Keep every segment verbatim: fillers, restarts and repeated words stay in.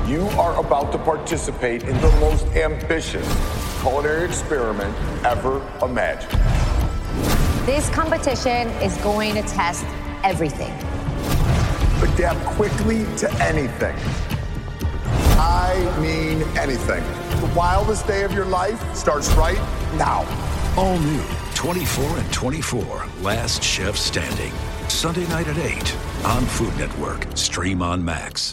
You are about to participate in the most ambitious culinary experiment ever imagined. This competition is going to test everything. Adapt quickly to anything. I mean anything. The wildest day of your life starts right now. All new, twenty-four and twenty-four, Last Chef Standing. Sunday night at eight on Food Network. Stream on Max.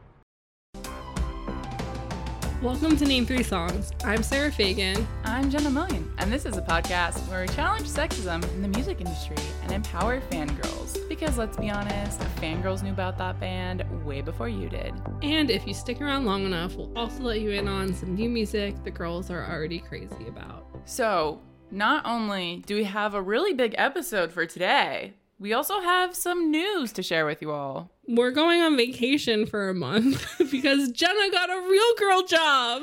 Welcome to Name Three Songs. I'm Sarah Fagan. I'm Jenna Million, and this is a podcast where we challenge sexism in the music industry and empower fangirls. Because let's be honest, fangirls knew about that band way before you did. And if you stick around long enough, we'll also let you in on some new music the girls are already crazy about. So, not only do we have a really big episode for today, we also have some news to share with you all. We're going on vacation for a month because Jenna got a real girl job.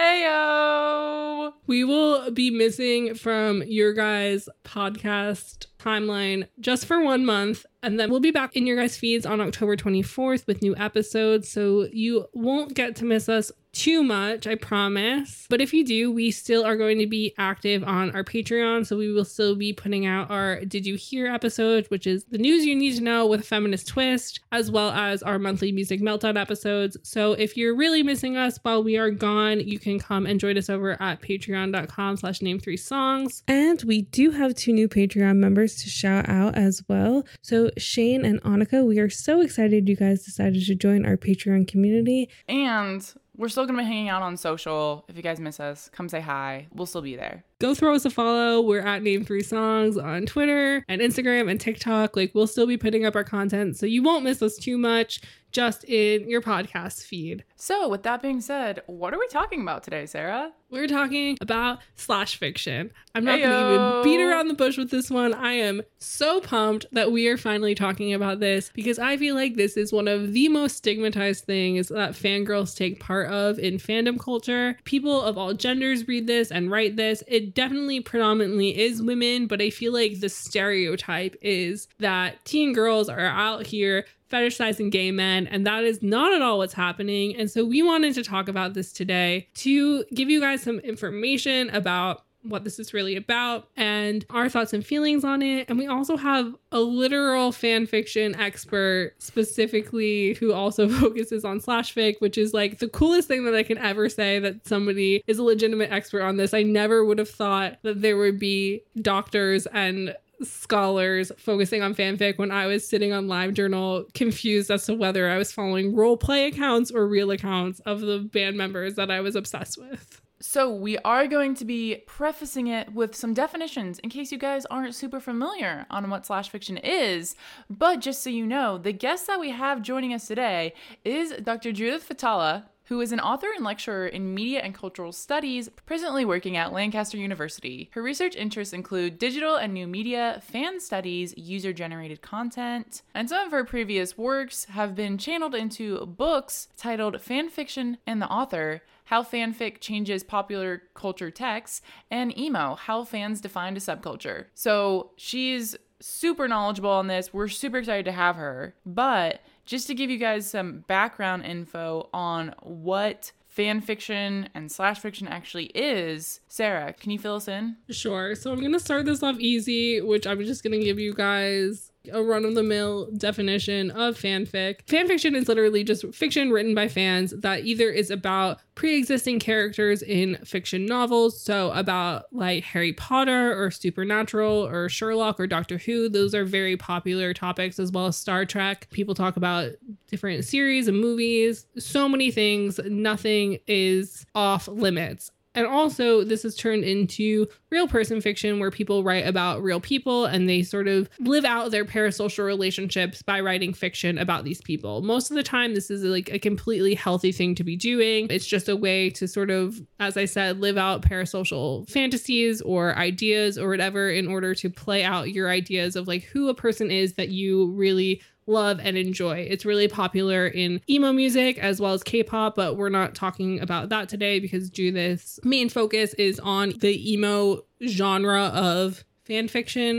Ayo! We will be missing from your guys' podcast timeline just for one month, and then we'll be back in your guys' feeds on October twenty-fourth with new episodes, so you won't get to miss us too much, I promise. But if you do, we still are going to be active on our Patreon, so we will still be putting out our Did You Hear episode, which is the news you need to know with a feminist twist, as well as our monthly Music Meltdown episodes. So if you're really missing us while we are gone, you can come and join us over at patreon.com slash name three songs. And we do have two new Patreon members to shout out as well. So Shane and Annika, we are so excited you guys decided to join our Patreon community. And we're still going to be hanging out on social. If you guys miss us, come say hi. We'll still be there. Go throw us a follow. We're at Name Three Songs on Twitter and Instagram and TikTok. Like, we'll still be putting up our content, so you won't miss us too much just in your podcast feed. So with that being said, what are we talking about today, Sarah? We're talking about slash fiction. I'm not Heyo. going to even beat around the bush with this one. I am so pumped that we are finally talking about this because I feel like this is one of the most stigmatized things that fangirls take part of in fandom culture. People of all genders read this and write this. It definitely predominantly is women, but I feel like the stereotype is that teen girls are out here fetishizing gay men, and that is not at all what's happening. And so we wanted to talk about this today to give you guys some information about what this is really about and our thoughts and feelings on it. And we also have a literal fan fiction expert specifically who also focuses on slash fic, which is like the coolest thing that I can ever say, that somebody is a legitimate expert on this. I never would have thought that there would be doctors and scholars focusing on fanfic when I was sitting on LiveJournal confused as to whether I was following role play accounts or real accounts of the band members that I was obsessed with. So we are going to be prefacing it with some definitions in case you guys aren't super familiar on what slash fiction is. But just so you know, the guest that we have joining us today is Doctor Judith Fatala, who is an author and lecturer in media and cultural studies, presently working at Lancaster University. Her research interests include digital and new media, fan studies, user-generated content, and some of her previous works have been channeled into books titled Fanfiction and the Author, How Fanfic Changes Popular Culture Texts, and Emo, How Fans Defined a Subculture. So she's super knowledgeable on this. We're super excited to have her, but just to give you guys some background info on what fan fiction and slash fiction actually is, Sarah, can you fill us in? Sure. So I'm going to start this off easy, which I'm just going to give you guys a run-of-the-mill definition of fanfic. Fanfiction is literally just fiction written by fans that either is about pre-existing characters in fiction novels, so about like Harry Potter or Supernatural or Sherlock or Doctor Who. Those are very popular topics, as well as Star Trek. People talk about different series and movies, so many things. Nothing is off limits. And also, this has turned into real person fiction where people write about real people and they sort of live out their parasocial relationships by writing fiction about these people. Most of the time, this is like a completely healthy thing to be doing. It's just a way to sort of, as I said, live out parasocial fantasies or ideas or whatever in order to play out your ideas of like who a person is that you really love and enjoy. It's really popular in emo music as well as K-pop, but we're not talking about that today because Judith's main focus is on the emo genre of fan fiction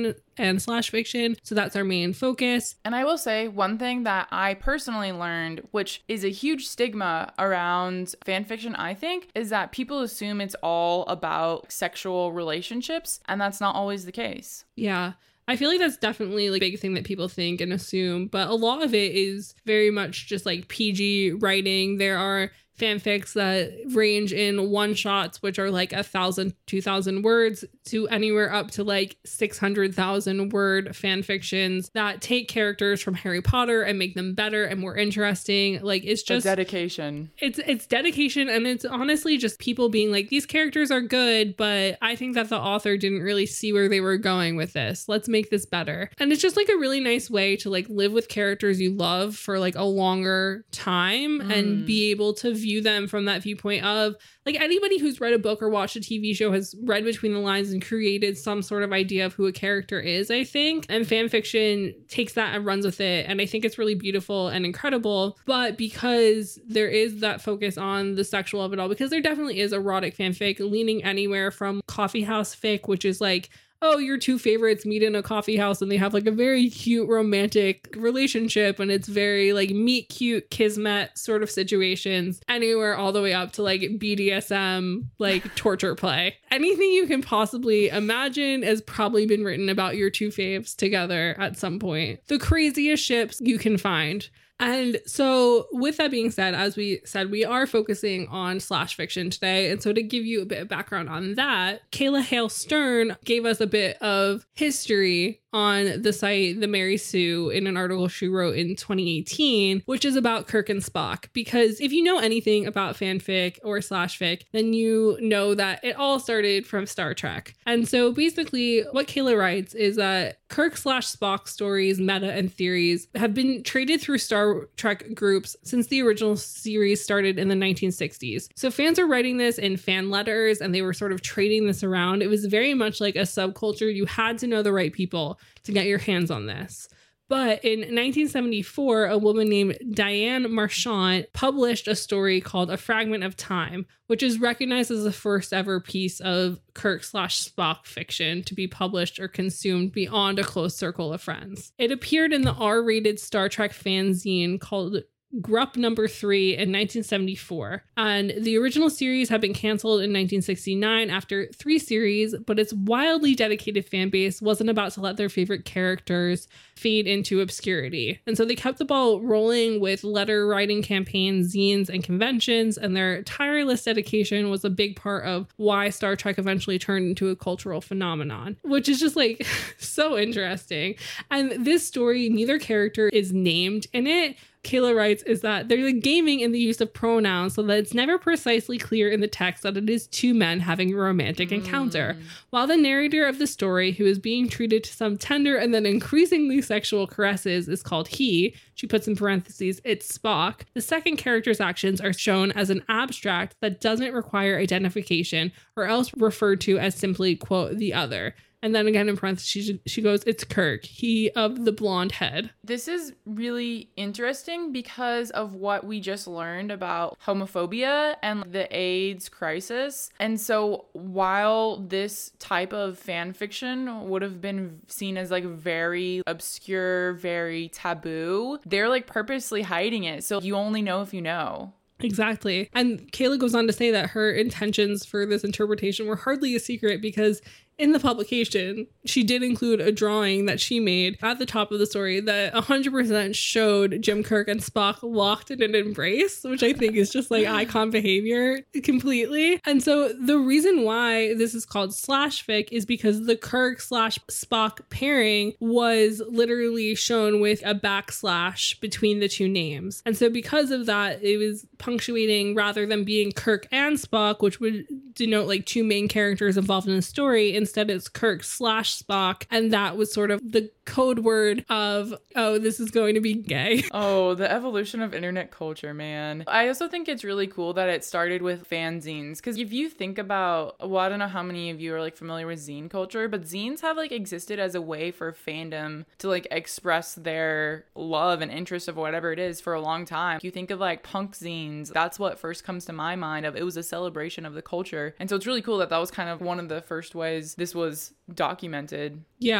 and slash fiction. So that's our main focus. And I will say one thing that I personally learned, which is a huge stigma around fan fiction, I think, is that people assume it's all about sexual relationships, and that's not always the case. Yeah. I feel like that's definitely like a big thing that people think and assume, but a lot of it is very much just like P G writing. There are fanfics that range in one shots, which are like a thousand, two thousand words, to anywhere up to like six hundred thousand word fan fictions that take characters from Harry Potter and make them better and more interesting. Like it's just a dedication. It's it's dedication, and it's honestly just people being like, these characters are good, but I think that the author didn't really see where they were going with this. Let's make this better. And it's just like a really nice way to like live with characters you love for like a longer time mm. and be able to view them from that viewpoint of like anybody who's read a book or watched a T V show has read between the lines and created some sort of idea of who a character is, I think. And fan fiction takes that and runs with it. And I think it's really beautiful and incredible. But because there is that focus on the sexual of it all, because there definitely is erotic fanfic leaning anywhere from coffee house fic, which is like, oh, your two favorites meet in a coffee house and they have like a very cute romantic relationship and it's very like meet cute kismet sort of situations, anywhere all the way up to like B D S M, like torture play. Anything you can possibly imagine has probably been written about your two faves together at some point. The craziest ships you can find. And so with that being said, as we said, we are focusing on slash fiction today. And so to give you a bit of background on that, Kayla Hale Stern gave us a bit of history on the site The Mary Sue in an article she wrote in twenty eighteen, which is about Kirk and Spock. Because if you know anything about fanfic or slash fic, then you know that it all started from Star Trek. And so basically what Kayla writes is that Kirk slash Spock stories, meta and theories have been traded through Star Trek groups since the original series started in the nineteen sixties. So fans are writing this in fan letters and they were sort of trading this around. It was very much like a subculture. You had to know the right people to get your hands on this. But in nineteen seventy-four, a woman named Diane Marchant published a story called A Fragment of Time, which is recognized as the first ever piece of Kirk slash Spock fiction to be published or consumed beyond a close circle of friends. It appeared in the R-rated Star Trek fanzine called Grupp Number Three in nineteen seventy-four, and the original series had been canceled in nineteen sixty-nine after three series, but its wildly dedicated fan base wasn't about to let their favorite characters fade into obscurity. And so they kept the ball rolling with letter writing campaigns, zines, and conventions, and their tireless dedication was a big part of why Star Trek eventually turned into a cultural phenomenon, which is just like so interesting. And this story, neither character is named in it. Kayla writes is that they're like gaming in the use of pronouns so that it's never precisely clear in the text that it is two men having a romantic mm. encounter. While the narrator of the story, who is being treated to some tender and then increasingly sexual caresses, is called he, she puts in parentheses, it's Spock, the second character's actions are shown as an abstract that doesn't require identification or else referred to as simply, quote, the other. And then again in parentheses, she goes, it's Kirk, he of the blonde head. This is really interesting because of what we just learned about homophobia and the AIDS crisis. And so while this type of fan fiction would have been seen as like very obscure, very taboo, they're like purposely hiding it. So you only know if you know. Exactly. And Kayla goes on to say that her intentions for this interpretation were hardly a secret because in the publication, she did include a drawing that she made at the top of the story that one hundred percent showed Jim Kirk and Spock locked in an embrace, which I think is just like icon behavior completely. And so the reason why this is called slash fic is because the Kirk slash Spock pairing was literally shown with a backslash between the two names. And so because of that, it was punctuating rather than being Kirk and Spock, which would denote like two main characters involved in the story. Instead, it's Kirk slash Spock. And that was sort of the code word of, oh, this is going to be gay. Oh, the evolution of internet culture, man. I also think it's really cool that it started with fanzines. Because if you think about, well, I don't know how many of you are like familiar with zine culture, but zines have like existed as a way for fandom to like express their love and interest of whatever it is for a long time. You think of like punk zines, that's what first comes to my mind of it was a celebration of the culture. And so it's really cool that that was kind of one of the first ways this was documented. Yeah.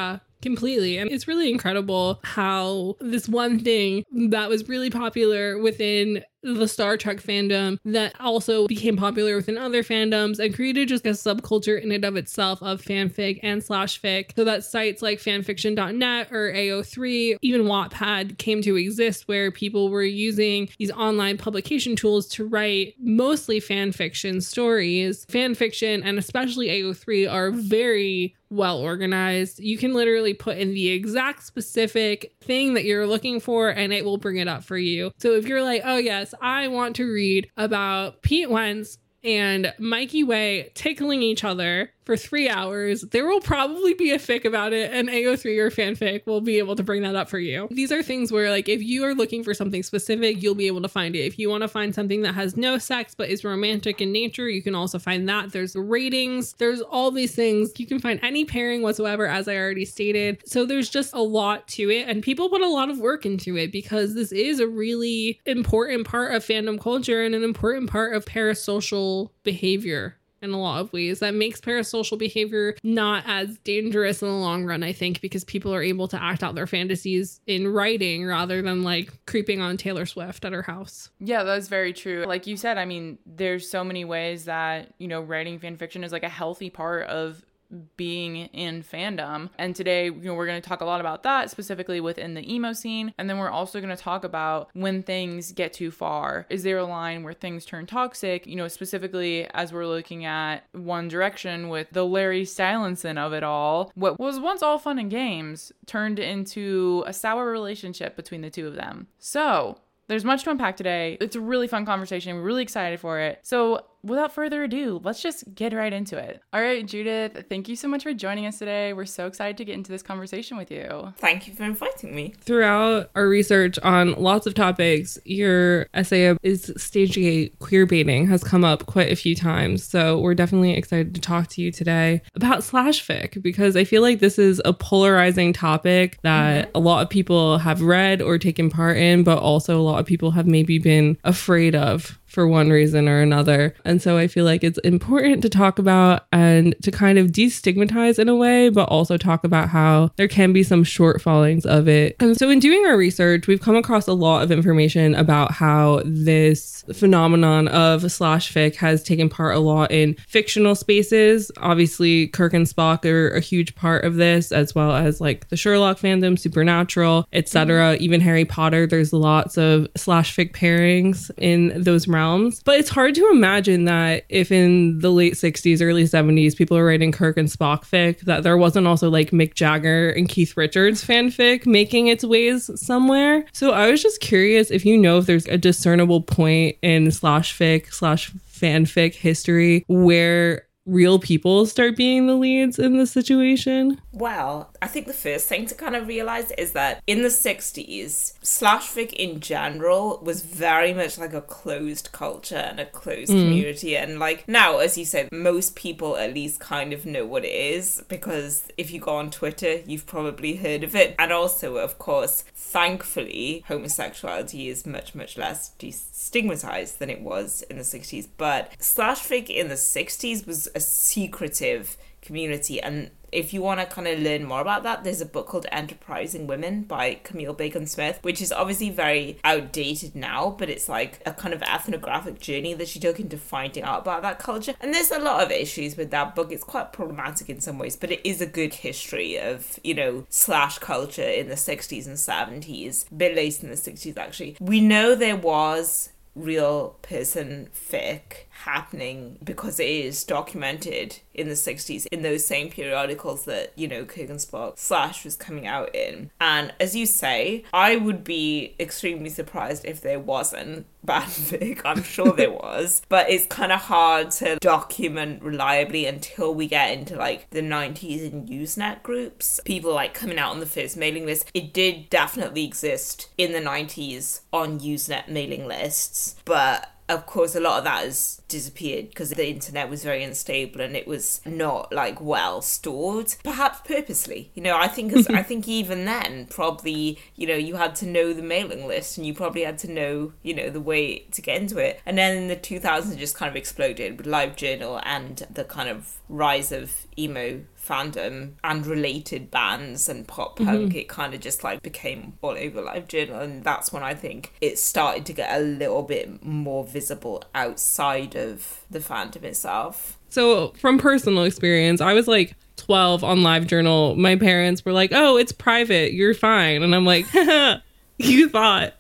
Completely. And it's really incredible how this one thing that was really popular within the Star Trek fandom that also became popular within other fandoms and created just a subculture in and of itself of fanfic and slash fic. So that sites like fanfiction dot net or A O three, even Wattpad came to exist, where people were using these online publication tools to write mostly fanfiction stories. Fanfiction and especially A O three are very well organized. You can literally put in the exact specific thing that you're looking for and it will bring it up for you. So if you're like, oh yes, I want to read about Pete Wentz and Mikey Way tickling each other for three hours, there will probably be a fic about it, and A O three or fanfic will be able to bring that up for you. These are things where, like, if you are looking for something specific, you'll be able to find it. If you want to find something that has no sex but is romantic in nature, you can also find that. There's ratings, there's all these things. You can find any pairing whatsoever, as I already stated. So there's just a lot to it, and people put a lot of work into it because this is a really important part of fandom culture and an important part of parasocial behavior in a lot of ways that makes parasocial behavior not as dangerous in the long run, I think, because people are able to act out their fantasies in writing rather than like creeping on Taylor Swift at her house. Yeah, that's very true. Like you said, I mean, there's so many ways that, you know, writing fan fiction is like a healthy part of being in fandom. And today, you know, we're going to talk a lot about that, specifically within the emo scene. And then we're also going to talk about when things get too far. Is there a line where things turn toxic? You know, specifically as we're looking at One Direction with the Larry Stylinson of it all. What was once all fun and games turned into a sour relationship between the two of them. So there's much to unpack today. It's a really fun conversation. We're really excited for it. So without further ado, let's just get right into it. All right, Judith, thank you so much for joining us today. We're so excited to get into this conversation with you. Thank you for inviting me. Throughout our research on lots of topics, your essay is Stage Gate Queer Baiting has come up quite a few times. So we're definitely excited to talk to you today about slash fic, because I feel like this is a polarizing topic that mm-hmm. a lot of people have read or taken part in, but also a lot of people have maybe been afraid of for one reason or another. And so I feel like it's important to talk about and to kind of destigmatize in a way, but also talk about how there can be some shortfallings of it. And so in doing our research, we've come across a lot of information about how this phenomenon of slash fic has taken part a lot in fictional spaces. Obviously, Kirk and Spock are a huge part of this, as well as like the Sherlock fandom, Supernatural, et cetera. Mm-hmm. Even Harry Potter, there's lots of slash fic pairings in those realms. But it's hard to imagine that if in the late sixties, early seventies, people are writing Kirk and Spock fic, that there wasn't also like Mick Jagger and Keith Richards fanfic making its ways somewhere. So I was just curious if you know if there's a discernible point in slash fic slash fanfic history where real people start being the leads in the situation? Well, I think the first thing to kind of realize is that in the sixties, slash fic in general was very much like a closed culture and a closed mm. community. And like now, as you said, most people at least kind of know what it is, because if you go on Twitter, you've probably heard of it. And also, of course, thankfully, homosexuality is much, much less destigmatized than it was in the sixties. But slash fic in the sixties was a secretive community, and if you want to kind of learn more about that, there's a book called Enterprising Women by Camille Bacon-Smith, which is obviously very outdated now, but it's like a kind of ethnographic journey that she took into finding out about that culture. And there's a lot of issues with that book. It's quite problematic in some ways, but it is a good history of, you know, slash culture in the sixties and seventies, a bit late in the sixties actually. We know there was real person fic happening because it is documented in the sixties in those same periodicals that, you know, Kirk and Spock slash was coming out in. And as you say, I would be extremely surprised if there wasn't bad fic. I'm sure there was, but it's kind of hard to document reliably until we get into like the nineties in Usenet groups, people like coming out on the first mailing list. It did definitely exist in the nineties on Usenet mailing lists, but of course, a lot of that has disappeared because the internet was very unstable and it was not like well stored, perhaps purposely. You know, I think as, I think even then, probably, you know, you had to know the mailing list and you probably had to know, you know, the way to get into it. And then in the two thousands, it just kind of exploded with LiveJournal and the kind of rise of emo fandom and related bands and pop punk, mm-hmm. it kind of just like became all over LiveJournal, and that's when I think it started to get a little bit more visible outside of the fandom itself. So from personal experience, I was like twelve on LiveJournal. My parents were like, oh, it's private, you're fine. And I'm like, you thought.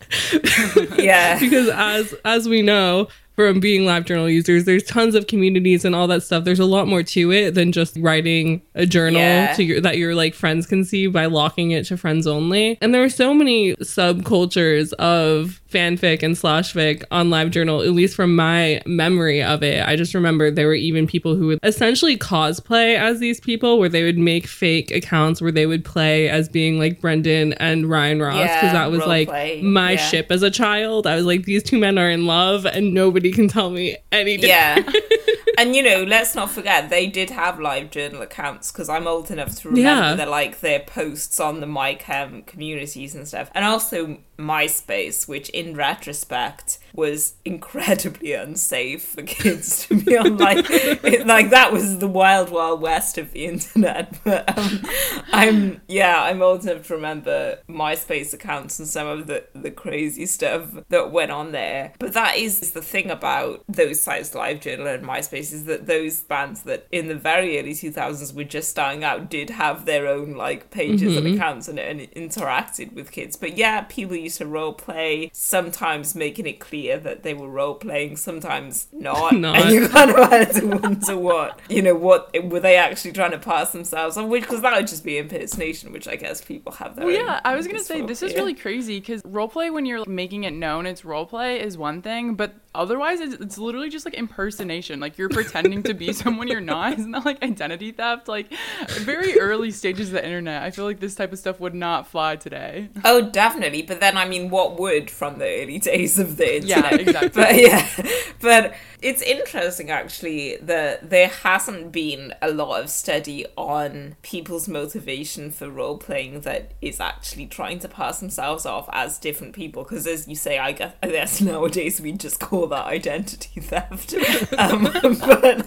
Yeah. Because as as we know from being LiveJournal users, there's tons of communities and all that stuff. There's a lot more to it than just writing a journal yeah. to your, that your like friends can see by locking it to friends only. And there are so many subcultures of fanfic and slash fic on LiveJournal, at least from my memory of it. I just remember there were even people who would essentially cosplay as these people, where they would make fake accounts where they would play as being like Brendan and Ryan Ross, because yeah, that was like play. my yeah. ship as a child. I was like, these two men are in love and nobody can tell me any different. Yeah. And, you know, let's not forget, they did have LiveJournal accounts, because I'm old enough to remember yeah. that, like, their posts on the MyChem communities and stuff. And also MySpace, which in retrospect was incredibly unsafe for kids to be on. Like, it, like that was the wild, wild west of the internet. But um, I'm, yeah, I'm old enough to remember MySpace accounts and some of the, the crazy stuff that went on there. But that is the thing about those sites, LiveJournal and MySpace, is that those bands that in the very early two thousands were just starting out did have their own like pages mm-hmm. and accounts and, and interacted with kids. But yeah, people used to role play, sometimes making it clear that they were role playing, sometimes not. not. And you kind of had to wonder what, you know, what were they actually trying to pass themselves on, which, because that would just be impersonation, which I guess people have their well, own yeah, I was gonna say for, this is yeah. really crazy, because roleplay, when you're making it known it's roleplay, is one thing, but otherwise it's, it's literally just like impersonation. Like you're pretending to be someone you're not. Isn't that like identity theft? Like very early stages of the internet, I feel like this type of stuff would not fly today. Oh, definitely. But then I mean, what would from the early days of the internet? Yeah, exactly. But yeah, but it's interesting actually that there hasn't been a lot of study on people's motivation for role playing that is actually trying to pass themselves off as different people, because as you say, I guess, I guess nowadays we just call that identity theft. um, but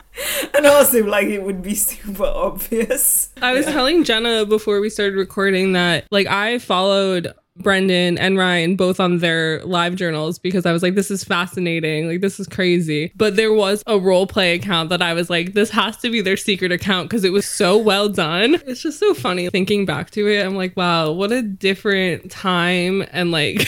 and also like it would be super obvious. I was yeah. telling Jenna before we started recording that like I followed Brendan and Ryan both on their live journals because I was like, this is fascinating, like this is crazy. But there was a role play account that I was like, this has to be their secret account because it was so well done. It's just so funny thinking back to it. I'm like, wow, what a different time. And like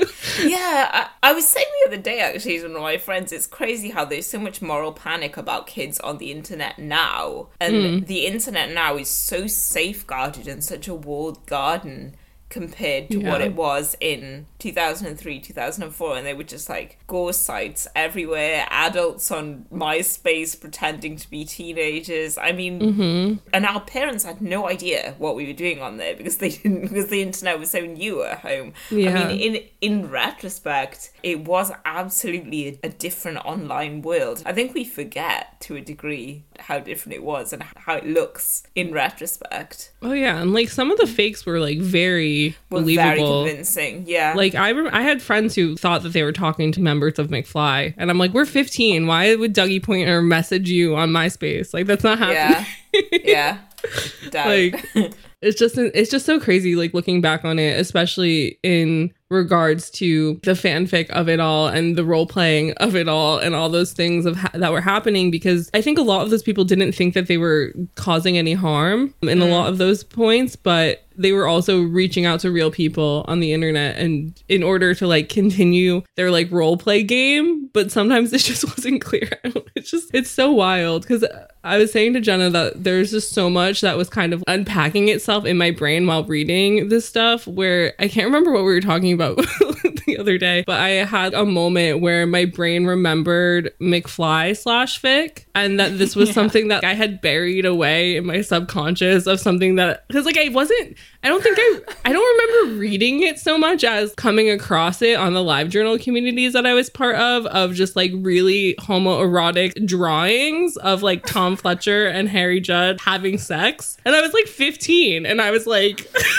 yeah, I, I was saying the other day actually to one of my friends, it's crazy how there's so much moral panic about kids on the internet now. And mm. the internet now is so safeguarded and such a walled garden compared to yeah. what it was in two thousand three, two thousand four, and they were just like ghost sites everywhere, adults on MySpace pretending to be teenagers. I mean, mm-hmm. and our parents had no idea what we were doing on there because they didn't, because the internet was so new at home. Yeah. I mean, in in retrospect, it was absolutely a, a different online world. I think we forget to a degree how different it was and how it looks in retrospect. Oh yeah, and like some of the fakes were like very Well, believable, very convincing. Yeah, like I rem- I had friends who thought that they were talking to members of McFly, and I'm like, we're fifteen. Why would Dougie Pointer message you on MySpace? Like that's not happening. Yeah, yeah. Like it's just it's just so crazy. Like looking back on it, especially in regards to the fanfic of it all and the role playing of it all and all those things of ha- that were happening, because I think a lot of those people didn't think that they were causing any harm in mm. a lot of those points, but they were also reaching out to real people on the internet and in order to like continue their like role play game, but sometimes it just wasn't clear out. It's just it's so wild, because I was saying to Jenna that there's just so much that was kind of unpacking itself in my brain while reading this stuff, where I can't remember what we were talking about the other day, but I had a moment where my brain remembered McFly slash fic, and that this was yeah. something that I had buried away in my subconscious of something that, because like I wasn't I don't think I I don't remember reading it so much as coming across it on the LiveJournal communities that I was part of, of just like really homoerotic drawings of like Tom Fletcher and Harry Judd having sex. And I was like fifteen and I was like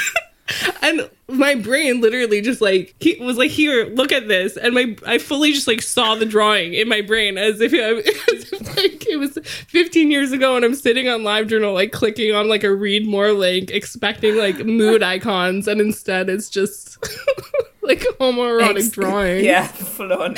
And my brain literally just like he was like, here, look at this, and my I fully just like saw the drawing in my brain as if, as if like it was fifteen years ago, and I'm sitting on LiveJournal like clicking on like a read more link, expecting like mood icons, and instead it's just like homoerotic Ex- drawing. Yeah, full on.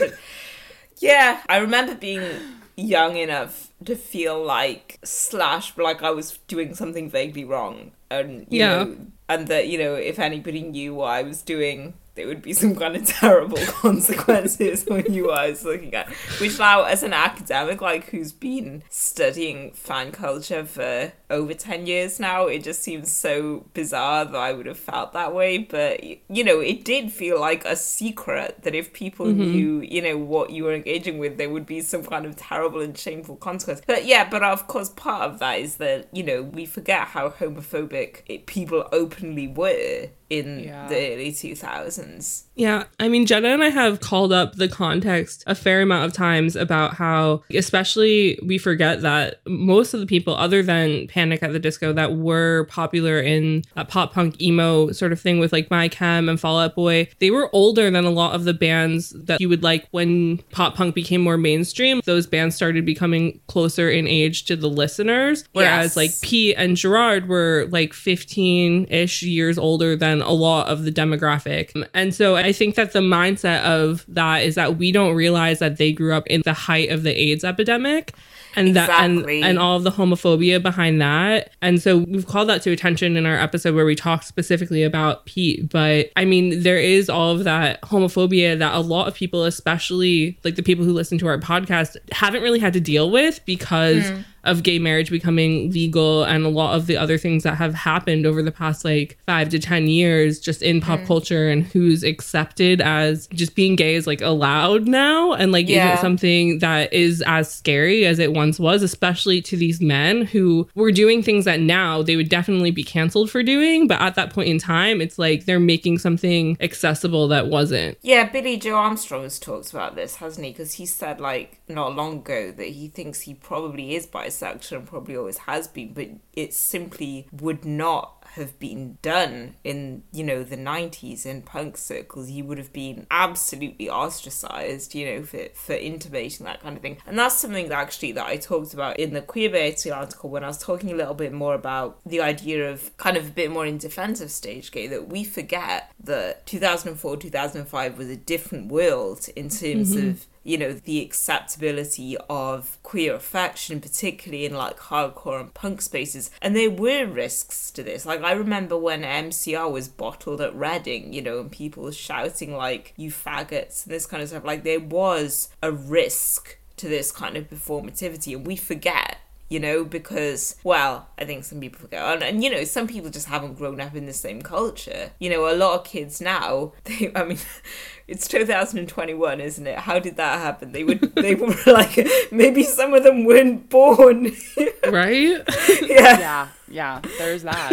Yeah, I remember being young enough to feel like slash like I was doing something vaguely wrong, and you yeah. know, and that, you know, if anybody knew what I was doing, there would be some kind of terrible consequences when you I was looking at. Which now, as an academic, like, who's been studying fan culture for over ten years now, it just seems so bizarre that I would have felt that way. But, you know, it did feel like a secret that if people mm-hmm. knew, you know, what you were engaging with, there would be some kind of terrible and shameful consequence. But yeah, but of course, part of that is that, you know, we forget how homophobic it, people openly were in yeah. the early two thousands. Yeah, I mean, Jenna and I have called up the context a fair amount of times about how, especially, we forget that most of the people, other than Panic at the Disco, that were popular in that pop punk emo sort of thing with like My Chem and Fall Out Boy, they were older than a lot of the bands that you would like when pop punk became more mainstream. Those bands started becoming closer in age to the listeners, whereas yes. like Pete and Gerard were like fifteen-ish years older than a lot of the demographic. And so I think that the mindset of that is that we don't realize that they grew up in the height of the AIDS epidemic. And exactly. that and, and all of the homophobia behind that. And so we've called that to attention in our episode where we talked specifically about Pete. But I mean, there is all of that homophobia that a lot of people, especially like the people who listen to our podcast, haven't really had to deal with because mm. of gay marriage becoming legal and a lot of the other things that have happened over the past like five to ten years just in pop mm. culture, and who's accepted as just being gay is like allowed now, and like yeah. isn't something that is as scary as it once was, especially to these men who were doing things that now they would definitely be canceled for doing, but at that point in time it's like they're making something accessible that wasn't. Yeah, Billy Joe Armstrong has talked about this, hasn't he? Because he said like not long ago that he thinks he probably is bisexual and probably always has been, but it simply would not have been done in, you know, the nineties in punk circles. He would have been absolutely ostracized, you know, for, for intimating that kind of thing. And that's something that actually that I talked about in the Queerbaiting article when I was talking a little bit more about the idea of kind of a bit more in defense of stage gay, that we forget that two thousand four, two thousand five was a different world in terms mm-hmm. of, you know, the acceptability of queer affection, particularly in like hardcore and punk spaces. And there were risks to this. Like, I remember when M C R was bottled at Reading, you know, and people were shouting like, you faggots and this kind of stuff. Like, there was a risk to this kind of performativity, and we forget. You know, because, well, I think some people forget. And, and, you know, some people just haven't grown up in the same culture. You know, a lot of kids now, they, I mean, it's two thousand twenty-one, isn't it? How did that happen? They would, they were like, maybe some of them weren't born. Right? Yeah. Yeah, yeah, there's that.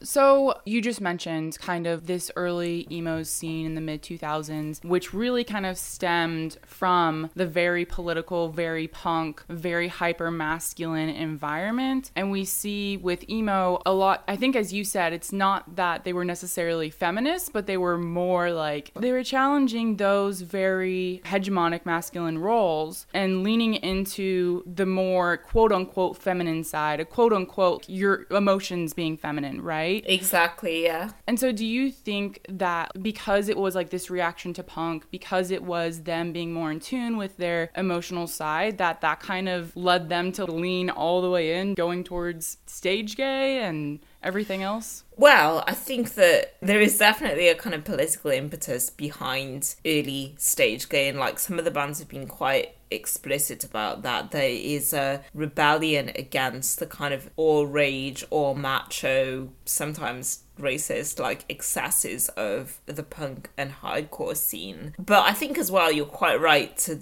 So you just mentioned kind of this early emo scene in the mid two thousands, which really kind of stemmed from the very political, very punk, very hyper masculine environment. And we see with emo a lot, I think as you said, it's not that they were necessarily feminist, but they were more like, they were challenging those very hegemonic masculine roles and leaning into the more quote unquote feminine side, a quote unquote your emotions being feminine, right? Exactly, yeah. And so do you think that because it was like this reaction to punk, because it was them being more in tune with their emotional side, that that kind of led them to lean all the way in, going towards stage gay and everything else? Well, I think that there is definitely a kind of political impetus behind early stage gay, and like some of the bands have been quite explicit about that. There is a rebellion against the kind of all rage, all macho, sometimes racist like excesses of the punk and hardcore scene. But I think as well, you're quite right to the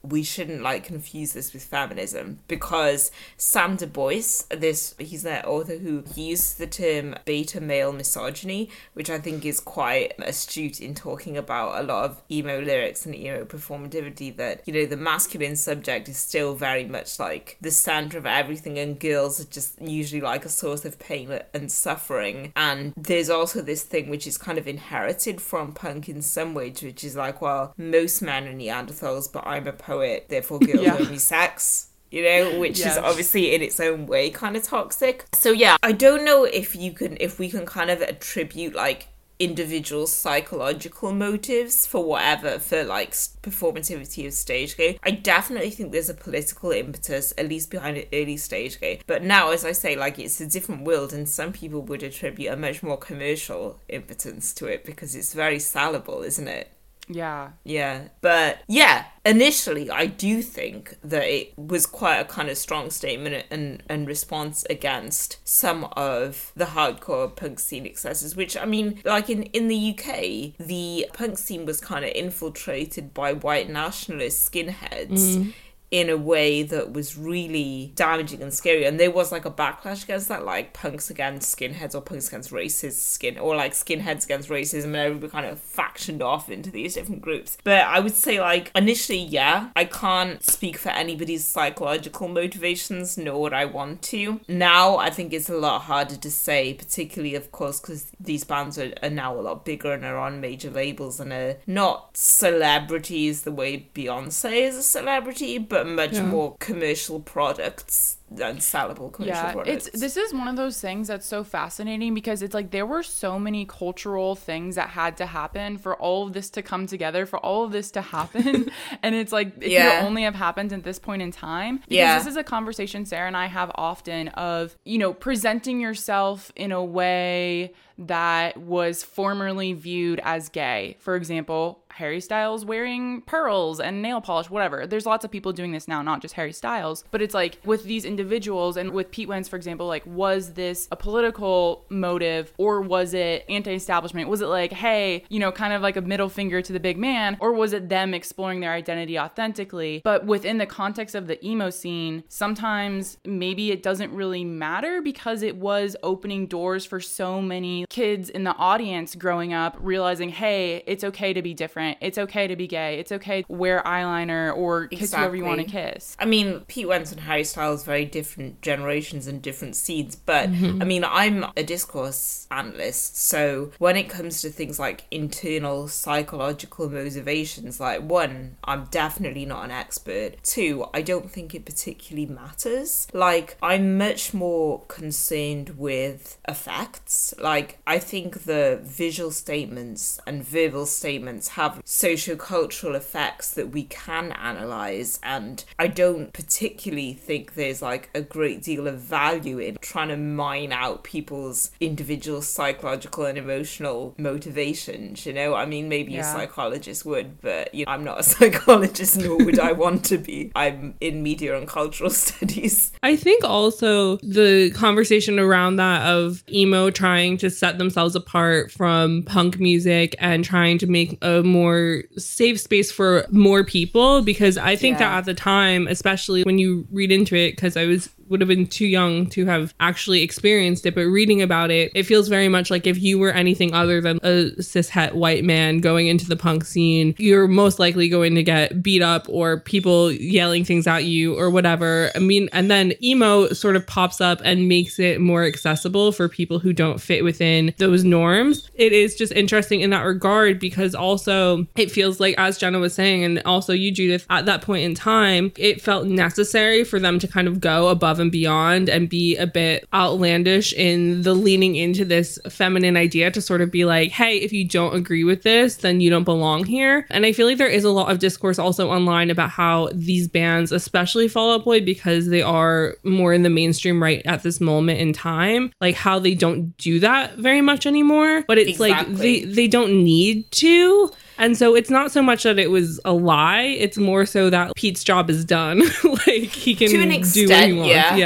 we shouldn't like confuse this with feminism, because Sam Du Bois, this he's an author who used the term beta male misogyny, which I think is quite astute in talking about a lot of emo lyrics and emo performativity, that, you know, the masculine subject is still very much like the center of everything, and girls are just usually like a source of pain and suffering. And there's also this thing which is kind of inherited from punk in some ways, which is like, well, most men are Neanderthals, but I'm a poet, therefore girls Yeah. owe me sex. You know, which Yes. is obviously in its own way kind of toxic. So yeah, I don't know if you can, if we can kind of attribute like individual psychological motives for whatever, for like performativity of stage gay. I definitely think there's a political impetus, at least behind an early stage gay. But now, as I say, like, it's a different world, and some people would attribute a much more commercial impotence to it because it's very sellable, isn't it? Yeah. Yeah. But yeah, initially I do think that it was quite a kind of strong statement and, and response against some of the hardcore punk scene excesses, which, I mean, like in, in the U K, the punk scene was kind of infiltrated by white nationalist skinheads. Mm. in a way that was really damaging and scary, and there was like a backlash against that, like punks against skinheads or punks against racist skin, or like skinheads against racism, and everybody kind of factioned off into these different groups. But I would say, like, initially, yeah, I can't speak for anybody's psychological motivations, nor would I want to. Now I think it's a lot harder to say, particularly of course because these bands are, are now a lot bigger and are on major labels and are not celebrities the way Beyonce is a celebrity, but much yeah. more commercial products than sellable commercial yeah, products. It's, this is one of those things that's so fascinating, because it's like there were so many cultural things that had to happen for all of this to come together, for all of this to happen. And it's like it yeah. could only have happened at this point in time. Because yeah. this is a conversation Sarah and I have often of, you know, presenting yourself in a way that was formerly viewed as gay. For example, Harry Styles wearing pearls and nail polish, whatever. There's lots of people doing this now, not just Harry Styles. But it's like with these individuals, and with Pete Wentz, for example, like, was this a political motive, or was it anti-establishment? Was it like, hey, you know, kind of like a middle finger to the big man, or was it them exploring their identity authentically? But within the context of the emo scene, sometimes maybe it doesn't really matter, because it was opening doors for so many kids in the audience growing up, realizing, hey, it's okay to be different. It's okay to be gay. It's okay to wear eyeliner or kiss exactly. whoever you want to kiss. I mean, Pete Wentz and Harry Styles, very different generations and different scenes. But, mm-hmm. I mean, I'm a discourse analyst. So when it comes to things like internal psychological motivations, like, one, I'm definitely not an expert. Two, I don't think it particularly matters. Like, I'm much more concerned with effects. Like, I think the visual statements and verbal statements have socio-cultural effects that we can analyze, and I don't particularly think there's like a great deal of value in trying to mine out people's individual psychological and emotional motivations, you know? I mean, maybe yeah. a psychologist would, but you know, I'm not a psychologist, nor would I want to be. I'm in media and cultural studies. I think also the conversation around that of emo trying to set themselves apart from punk music and trying to make a more safe space for more people, because I think yeah. that at the time, especially when you read into it, because I was would have been too young to have actually experienced it, but reading about it, it feels very much like if you were anything other than a cishet white man going into the punk scene, you're most likely going to get beat up or people yelling things at you or whatever. I mean, and then emo sort of pops up and makes it more accessible for people who don't fit within those norms. It is just interesting in that regard, because also it feels like, as Jenna was saying, and also you, Judith, at that point in time, it felt necessary for them to kind of go above and beyond and be a bit outlandish in the leaning into this feminine idea to sort of be like, hey, if you don't agree with this, then you don't belong here. And I feel like there is a lot of discourse also online about how these bands, especially Fall Out Boy, because they are more in the mainstream right at this moment in time, like how they don't do that very much anymore. But it's exactly. like they, they don't need to. And so it's not so much that it was a lie, it's more so that Pete's job is done. Like, he can to an extent, do what he wants. Yeah. yeah.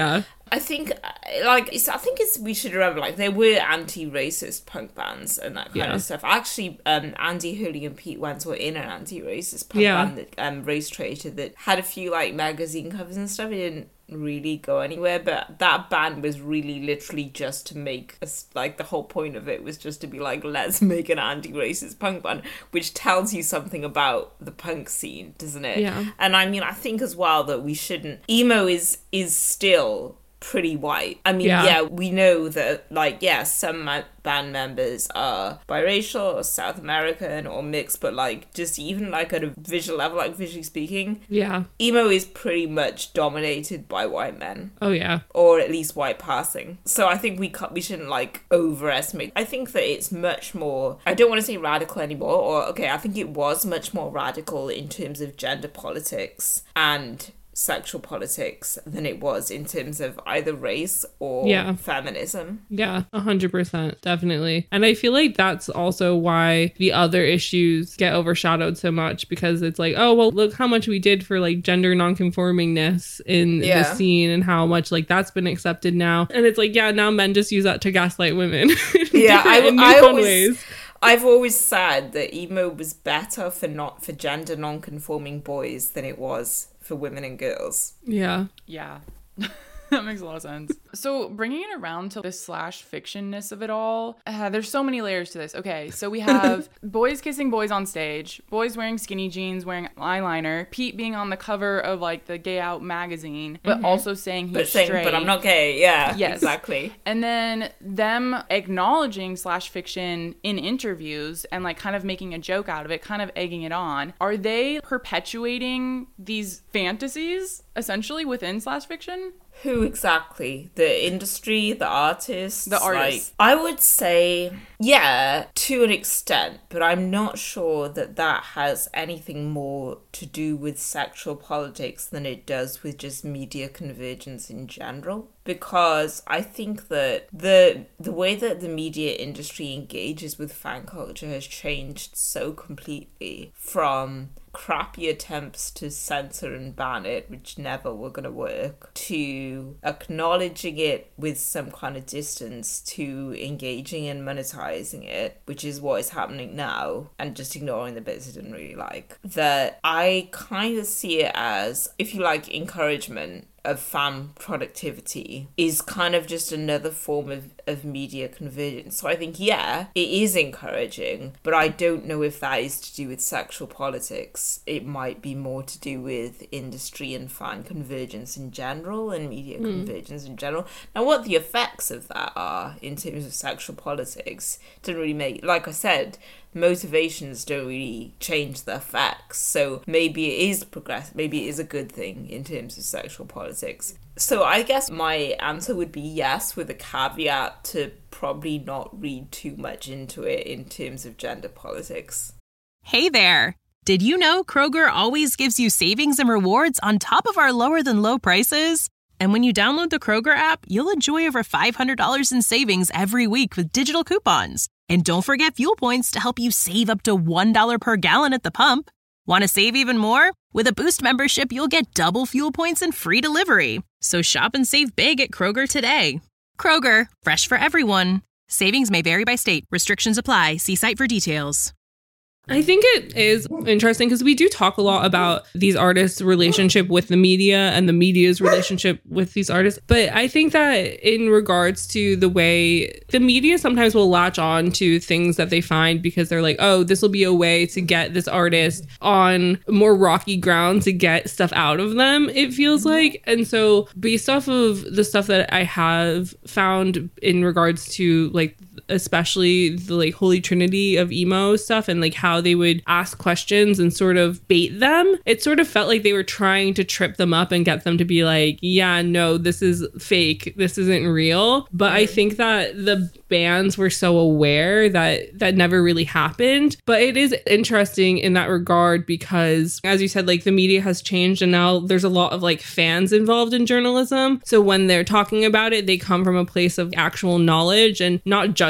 I think, like, it's, I think it's we should remember, like, there were anti-racist punk bands and that kind Yeah. of stuff. Actually, um, Andy Hurley and Pete Wentz were in an anti-racist punk Yeah. band that um, Race Traitor that had a few like magazine covers and stuff. It didn't really go anywhere, but that band was really literally just to make us, like, the whole point of it was just to be like, let's make an anti-racist punk band, which tells you something about the punk scene, doesn't it? Yeah. And I mean, I think as well that we shouldn't, emo is is still pretty white. I mean, Yeah. yeah, we know that, like, yeah, some ma- band members are biracial or South American or mixed, but, like, just even, like, at a visual level, like, visually speaking, Yeah. emo is pretty much dominated by white men, Oh, yeah. or at least white passing. So I think we ca- we shouldn't, like, overestimate. I think that it's much more, I don't want to say radical anymore, or, okay, I think it was much more radical in terms of gender politics and sexual politics than it was in terms of either race or Yeah. feminism. Yeah, a hundred percent, definitely. And I feel like that's also why the other issues get overshadowed so much, because it's like, oh, well, look how much we did for like gender nonconformingness in Yeah. the scene and how much like that's been accepted now. And it's like, yeah, now men just use that to gaslight women. Yeah, I, in new I fun always, ways. I've always said that emo was better for not for gender non-conforming boys than it was for women and girls. Yeah. Yeah. That makes a lot of sense. So bringing it around to the slash fictionness of it all, uh, there's so many layers to this. Okay, so we have boys kissing boys on stage, boys wearing skinny jeans, wearing eyeliner, Pete being on the cover of like the Gay Out magazine, but also saying he's But saying, straight. but I'm not gay. Yeah, Yes. exactly. And then them acknowledging slash fiction in interviews and like kind of making a joke out of it, kind of egging it on. Are they perpetuating these fantasies essentially within slash fiction? Who exactly? The industry, the artists? The artists. Like, I would say, yeah, to an extent, but I'm not sure that that has anything more to do with sexual politics than it does with just media convergence in general. Because I think that the the way that the media industry engages with fan culture has changed so completely from crappy attempts to censor and ban it, which never were going to work, to acknowledging it with some kind of distance, to engaging and monetizing it, which is what is happening now, and just ignoring the bits I didn't really like. That I kind of see it as, if you like, encouragement of fan productivity is kind of just another form of, of media convergence. So I think, yeah, it is encouraging, but I don't know if that is to do with sexual politics. It might be more to do with industry and fan convergence in general and media mm. convergence in general. Now, what the effects of that are in terms of sexual politics doesn't really make, like I said, motivations don't really change the effects. So maybe it is progress. Maybe it is a good thing in terms of sexual politics. So I guess my answer would be yes, with a caveat to probably not read too much into it in terms of gender politics. Hey there. Did you know Kroger always gives you savings and rewards on top of our lower than low prices? And when you download the Kroger app, you'll enjoy over five hundred dollars in savings every week with digital coupons. And don't forget fuel points to help you save up to one dollar per gallon at the pump. Want to save even more? With a Boost membership, you'll get double fuel points and free delivery. So shop and save big at Kroger today. Kroger, fresh for everyone. Savings may vary by state. Restrictions apply. See site for details. I think it is interesting because we do talk a lot about these artists' relationship with the media and the media's relationship with these artists. But I think that in regards to the way the media sometimes will latch on to things that they find because they're like, oh, this will be a way to get this artist on more rocky ground to get stuff out of them, it feels like. And so based off of the stuff that I have found in regards to like, especially the like Holy Trinity of emo stuff and like how they would ask questions and sort of bait them, it sort of felt like they were trying to trip them up and get them to be like, yeah, no, this is fake, this isn't real. But I think that the bands were so aware that that never really happened. But it is interesting in that regard because, as you said, like the media has changed and now there's a lot of like fans involved in journalism. So when they're talking about it, they come from a place of actual knowledge and not judgment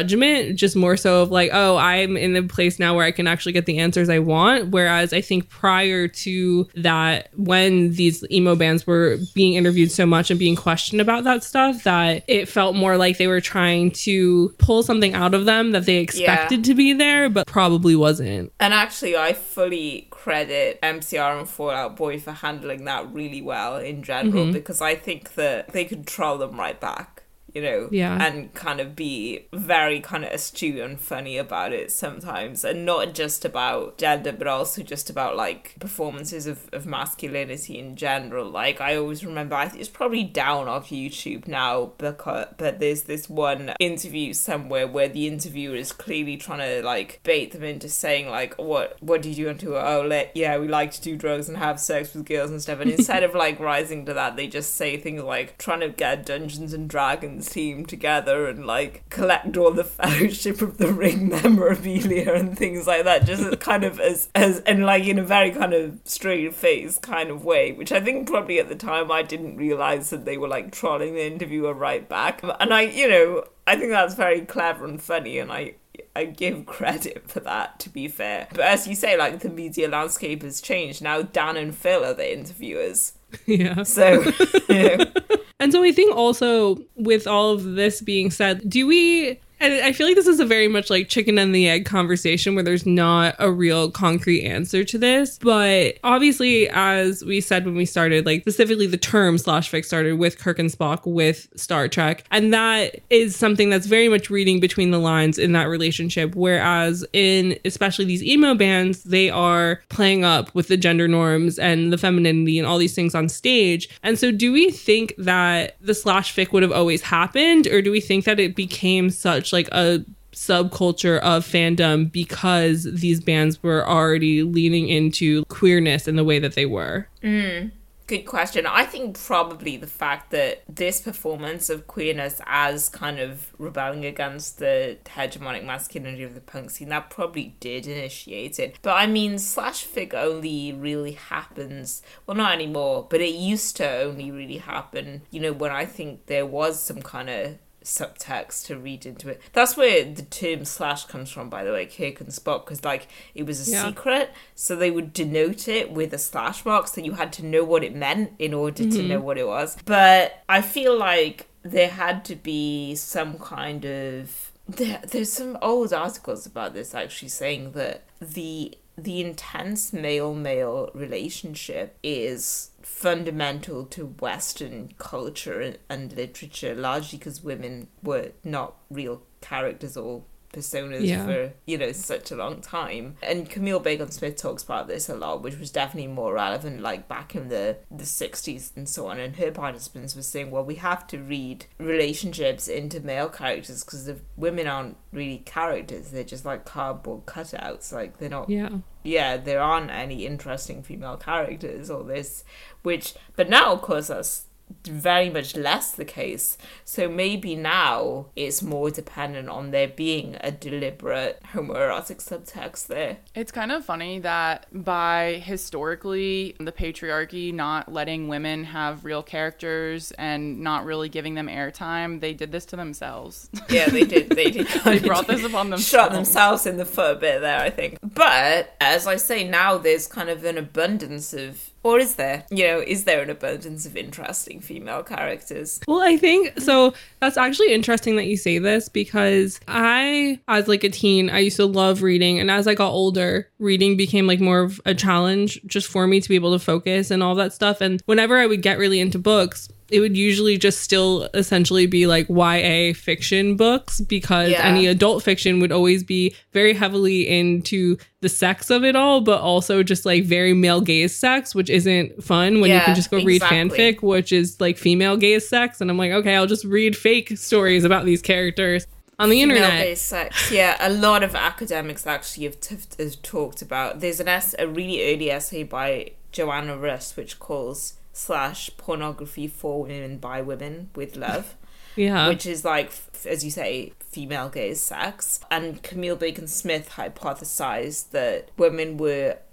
judgment, just more so of like, oh, I'm in a place now where I can actually get the answers I want. Whereas I think prior to that, when these emo bands were being interviewed so much and being questioned about that stuff, that it felt more like they were trying to pull something out of them that they expected yeah. to be there, but probably wasn't. And actually, I fully credit M C R and Fall Out Boy for handling that really well in general, mm-hmm. because I think that they could troll them right back, you know, yeah. and kind of be very kind of astute and funny about it sometimes, and not just about gender, but also just about like performances of, of masculinity in general. Like I always remember, I think it's probably down off YouTube now, because but there's this one interview somewhere where the interviewer is clearly trying to like bait them into saying like, what what did you do on tour? Oh, let, yeah, we like to do drugs and have sex with girls and stuff. And instead of like rising to that, they just say things like trying to get Dungeons and Dragons team together and like collect all the Fellowship of the Ring memorabilia and things like that, just kind of as as and like in a very kind of straight face kind of way, which I think probably at the time I didn't realize that they were like trolling the interviewer right back. And I, you know, I think that's very clever and funny, and I I give credit for that, to be fair. But as you say, like the media landscape has changed. Now Dan and Phil are the interviewers. Yeah. So, you know. And so I think also with all of this being said, do we... And I feel like this is a very much like chicken and the egg conversation where there's not a real concrete answer to this. But obviously, as we said when we started, like specifically the term slash fic started with Kirk and Spock with Star Trek. And that is something that's very much reading between the lines in that relationship. Whereas in especially these emo bands, they are playing up with the gender norms and the femininity and all these things on stage. And so do we think that the slash fic would have always happened? Or do we think that it became such like a subculture of fandom because these bands were already leaning into queerness in the way that they were? Mm, good question. I think probably the fact that this performance of queerness as kind of rebelling against the hegemonic masculinity of the punk scene, that probably did initiate it. But I mean, slash fic only really happens, well, not anymore, but it used to only really happen, you know, when I think there was some kind of subtext to read into it. That's where the term slash comes from, by the way, Kirk and Spock, because like it was a yeah. secret, so they would denote it with a slash mark, so you had to know what it meant in order mm-hmm. to know what it was. But I feel like there had to be some kind of there, there's some old articles about this actually saying that the the intense male-male relationship is fundamental to Western culture and, and literature, largely because women were not real characters or personas yeah. for, you know, such a long time. And Camille Bacon-Smith talks about this a lot, which was definitely more relevant like back in the, the sixties and so on. And her participants were saying, well, we have to read relationships into male characters because the women aren't really characters. They're just like cardboard cutouts. Like they're not... Yeah. Yeah, there aren't any interesting female characters or this, which... But now, of course, that's very much less the case. So maybe now it's more dependent on there being a deliberate homoerotic subtext there. It's kind of funny that by historically the patriarchy not letting women have real characters and not really giving them airtime, they did this to themselves. Yeah, they did. They did. They brought this upon themselves. Shot themselves in the foot a bit there, I think. But as I say, now there's kind of an abundance of... Or is there? You know, is there an abundance of interesting female characters? Well, I think, so that's actually interesting that you say this, because I, as like a teen, I used to love reading. And as I got older, reading became like more of a challenge just for me to be able to focus and all that stuff. And whenever I would get really into books, it would usually just still essentially be like Y A fiction books, because yeah. any adult fiction would always be very heavily into the sex of it all, but also just like very male gaze sex, which isn't fun when yeah, you can just go exactly. read fanfic, which is like female gaze sex. And I'm like, okay, I'll just read fake stories about these characters on the internet. Female-based sex, yeah. A lot of academics actually have, t- have talked about. There's an es- a really early essay by Joanna Russ which calls slash pornography for women by women with love. Yeah. Which is like, as you say, female gaze sex. And Camille Bacon-Smith hypothesized that women were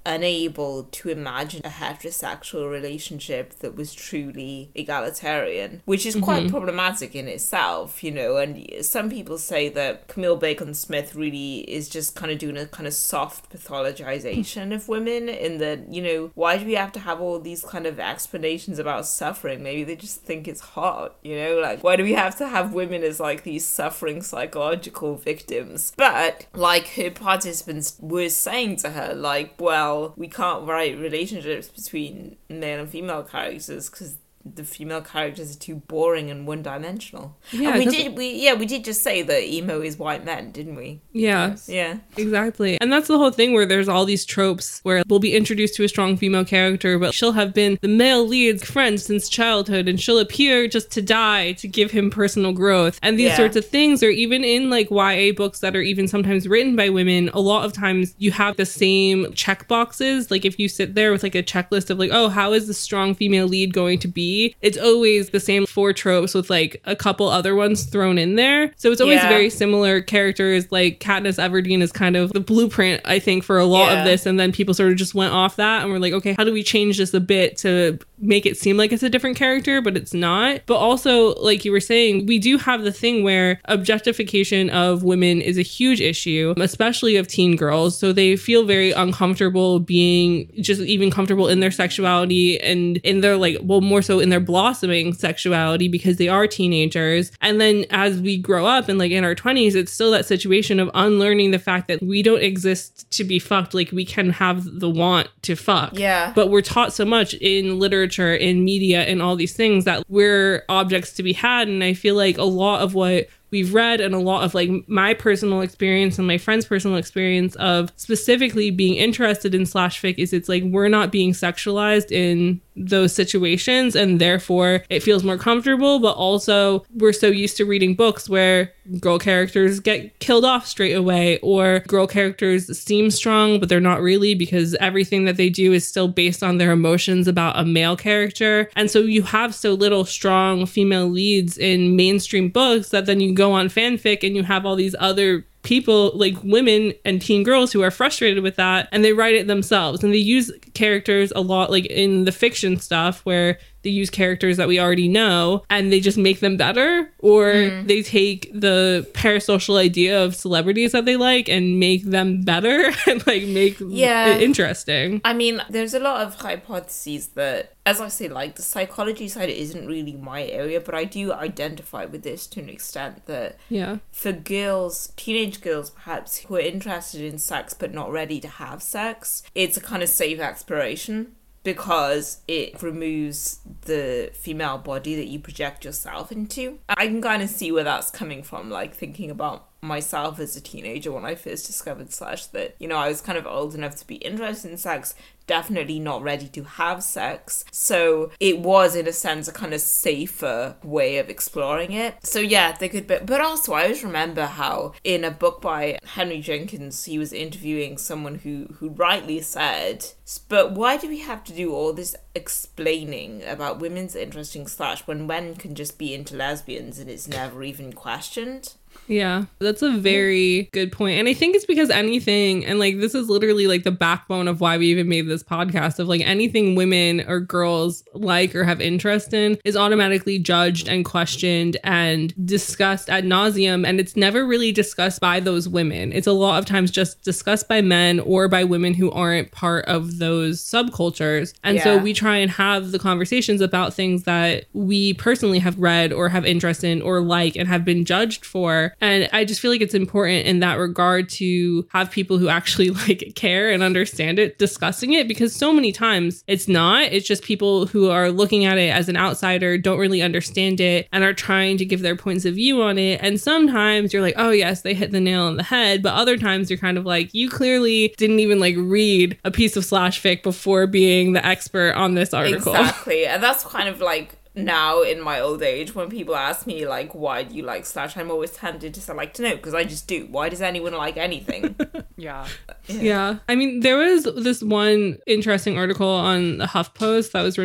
unable to imagine a heterosexual relationship that was truly egalitarian, which is quite mm-hmm. problematic in itself, you know. And some people say that Camille Bacon-Smith really is just kind of doing a kind of soft pathologization of women, in that, you know, why do we have to have all these kind of explanations about suffering? Maybe they just think it's hot, you know, like, why do we have to have women as like these suffering psychological victims? But like her participants were saying to her, like, well, we can't write relationships between male and female characters because the female characters are too boring and one-dimensional. Yeah, and we did. We yeah, we did just say that emo is white men, didn't we? Yeah, yes. Yeah, exactly. And that's the whole thing, where there's all these tropes where we'll be introduced to a strong female character, but she'll have been the male lead's friend since childhood, and she'll appear just to die to give him personal growth. And these yeah. sorts of things, or even in like Y A books that are even sometimes written by women, a lot of times you have the same check boxes. Like if you sit there with like a checklist of like, oh, how is the strong female lead going to be? It's always the same four tropes with like a couple other ones thrown in there. So it's always yeah. very similar characters. Like Katniss Everdeen is kind of the blueprint, I think, for a lot yeah. of this. And then people sort of just went off that and were like, okay, how do we change this a bit to make it seem like it's a different character, but it's not. But also, like you were saying, we do have the thing where objectification of women is a huge issue, especially of teen girls. So they feel very uncomfortable being just even comfortable in their sexuality and in their like, well, more so in their blossoming sexuality because they are teenagers. And then as we grow up and like in our twenties, it's still that situation of unlearning the fact that we don't exist to be fucked. Like we can have the want to fuck. Yeah. But we're taught so much in literature, in media, and all these things that we're objects to be had. And I feel like a lot of what we've read and a lot of like my personal experience and my friends' personal experience of specifically being interested in slash fic is it's like we're not being sexualized in those situations, and therefore it feels more comfortable. But also we're so used to reading books where girl characters get killed off straight away, or girl characters seem strong but they're not really, because everything that they do is still based on their emotions about a male character. And so you have so little strong female leads in mainstream books that then you go on fanfic and you have all these other people, like women and teen girls, who are frustrated with that, and they write it themselves. And they use characters a lot, like in the fiction stuff, where they use characters that we already know and they just make them better, or mm. they take the parasocial idea of celebrities that they like and make them better and like make yeah. it interesting. I mean, there's a lot of hypotheses that, as I say, like the psychology side isn't really my area, but I do identify with this to an extent that yeah. for girls, teenage girls perhaps, who are interested in sex but not ready to have sex, it's a kind of safe exploration, because it removes the female body that you project yourself into. I can kind of see where that's coming from, like thinking about myself as a teenager when I first discovered slash, that, you know, I was kind of old enough to be interested in sex, definitely not ready to have sex. So it was, in a sense, a kind of safer way of exploring it. So yeah, they could be. But also, I always remember how in a book by Henry Jenkins, he was interviewing someone who, who rightly said, but why do we have to do all this explaining about women's interest in slash when men can just be into lesbians and it's never even questioned? Yeah, that's a very good point. And I think it's because anything, and like this is literally like the backbone of why we even made this podcast, of like anything women or girls like or have interest in is automatically judged and questioned and discussed ad nauseum. And it's never really discussed by those women. It's a lot of times just discussed by men or by women who aren't part of those subcultures. And yeah. so we try and have the conversations about things that we personally have read or have interest in or like and have been judged for. And I just feel like it's important in that regard to have people who actually like care and understand it discussing it, because so many times it's not. It's just people who are looking at it as an outsider, don't really understand it, and are trying to give their points of view on it. And sometimes you're like, oh yes, they hit the nail on the head. But other times you're kind of like, you clearly didn't even like read a piece of slash fic before being the expert on this article. Exactly. And that's kind of like, now in my old age, when people ask me like, why do you like slash, I'm always tempted to say, like, to know, because I just do. Why does anyone like anything? yeah. yeah yeah I mean, there was this one interesting article on the HuffPost that was written by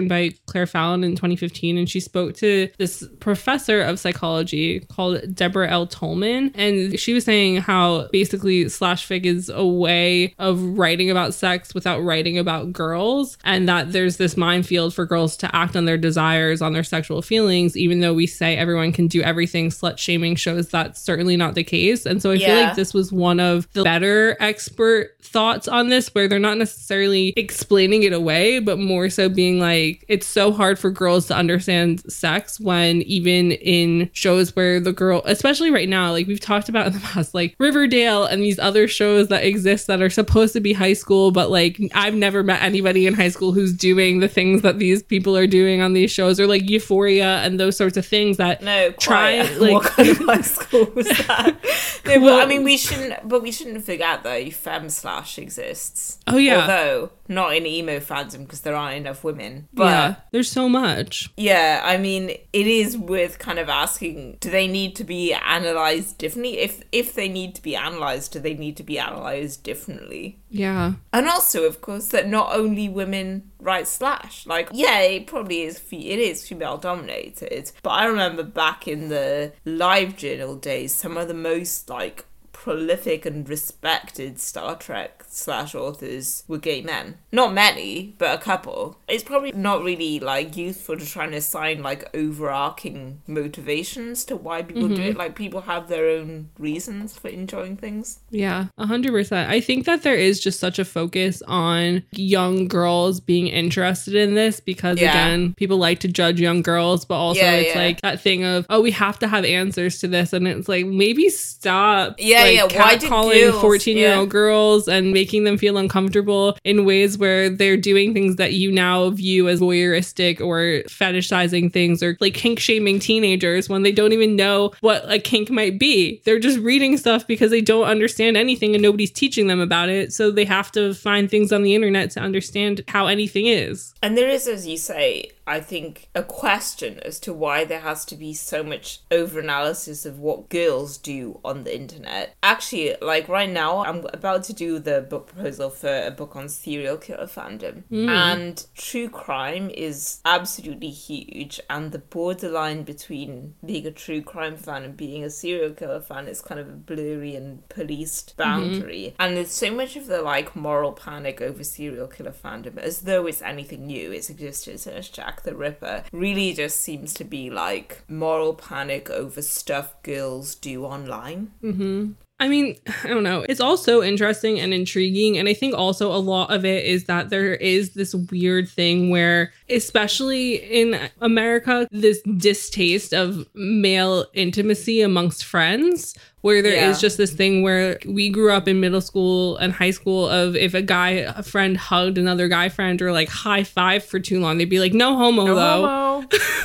Claire Fallon in twenty fifteen, and she spoke to this professor of psychology called Deborah L. Tolman, and she was saying how basically slash fic is a way of writing about sex without writing about girls, and that there's this minefield for girls to act on their desires, on their sexual feelings, even though we say everyone can do everything. Slut shaming shows that's certainly not the case. And so I yeah. feel like this was one of the better expert thoughts on this, where they're not necessarily explaining it away, but more so being like, it's so hard for girls to understand sex when even in shows where the girl, especially right now, like we've talked about in the past, like Riverdale and these other shows that exist that are supposed to be high school, but like I've never met anybody in high school who's doing the things that these people are doing on these shows, or like Euphoria and those sorts of things that no try like what kind of high school was that? No, well, but I mean we shouldn't but we shouldn't forget though femme slash exists. Oh yeah. Although not in emo fandom because there aren't enough women. But yeah, there's so much. Yeah, I mean it is worth kind of asking, do they need to be analysed differently? If if they need to be analysed, do they need to be analysed differently? Yeah. And also, of course, that not only women write slash. Like, yeah, it probably is, it is female dominated. But I remember back in the live journal days, some of the most, like, prolific and respected Star Trek slash authors were gay men. Not many, but a couple. It's probably not really like useful to try and assign like overarching motivations to why people mm-hmm. do it. Like people have their own reasons for enjoying things. Yeah, a hundred percent. I think that there is just such a focus on young girls being interested in this because yeah. again, people like to judge young girls, but also yeah, it's yeah. like that thing of, oh, we have to have answers to this, and it's like maybe stop yeah like, yeah why did calling fourteen year old yeah. girls and making them feel uncomfortable in ways where they're doing things that you now view as voyeuristic or fetishizing things, or like kink shaming teenagers when they don't even know what a kink might be. They're just reading stuff because they don't understand anything and nobody's teaching them about it, so they have to find things on the internet to understand how anything is. And there is, as you say, I think, a question as to why there has to be so much over-analysis of what girls do on the internet. Actually, like right now, I'm about to do the book proposal for a book on serial killer fandom. Mm. And true crime is absolutely huge, and the borderline between being a true crime fan and being a serial killer fan is kind of a blurry and policed boundary. Mm-hmm. And there's so much of the like moral panic over serial killer fandom, as though it's anything new. It's existed since Jack the Ripper. Really just seems to be like moral panic over stuff girls do online. Mm-hmm. I mean, I don't know. It's all so interesting and intriguing. And I think also a lot of it is that there is this weird thing where, especially in America, this distaste of male intimacy amongst friends, where there yeah. is just this thing where we grew up in middle school and high school of if a guy, a friend hugged another guy friend or like high five for too long, they'd be like, no homo no though. Homo.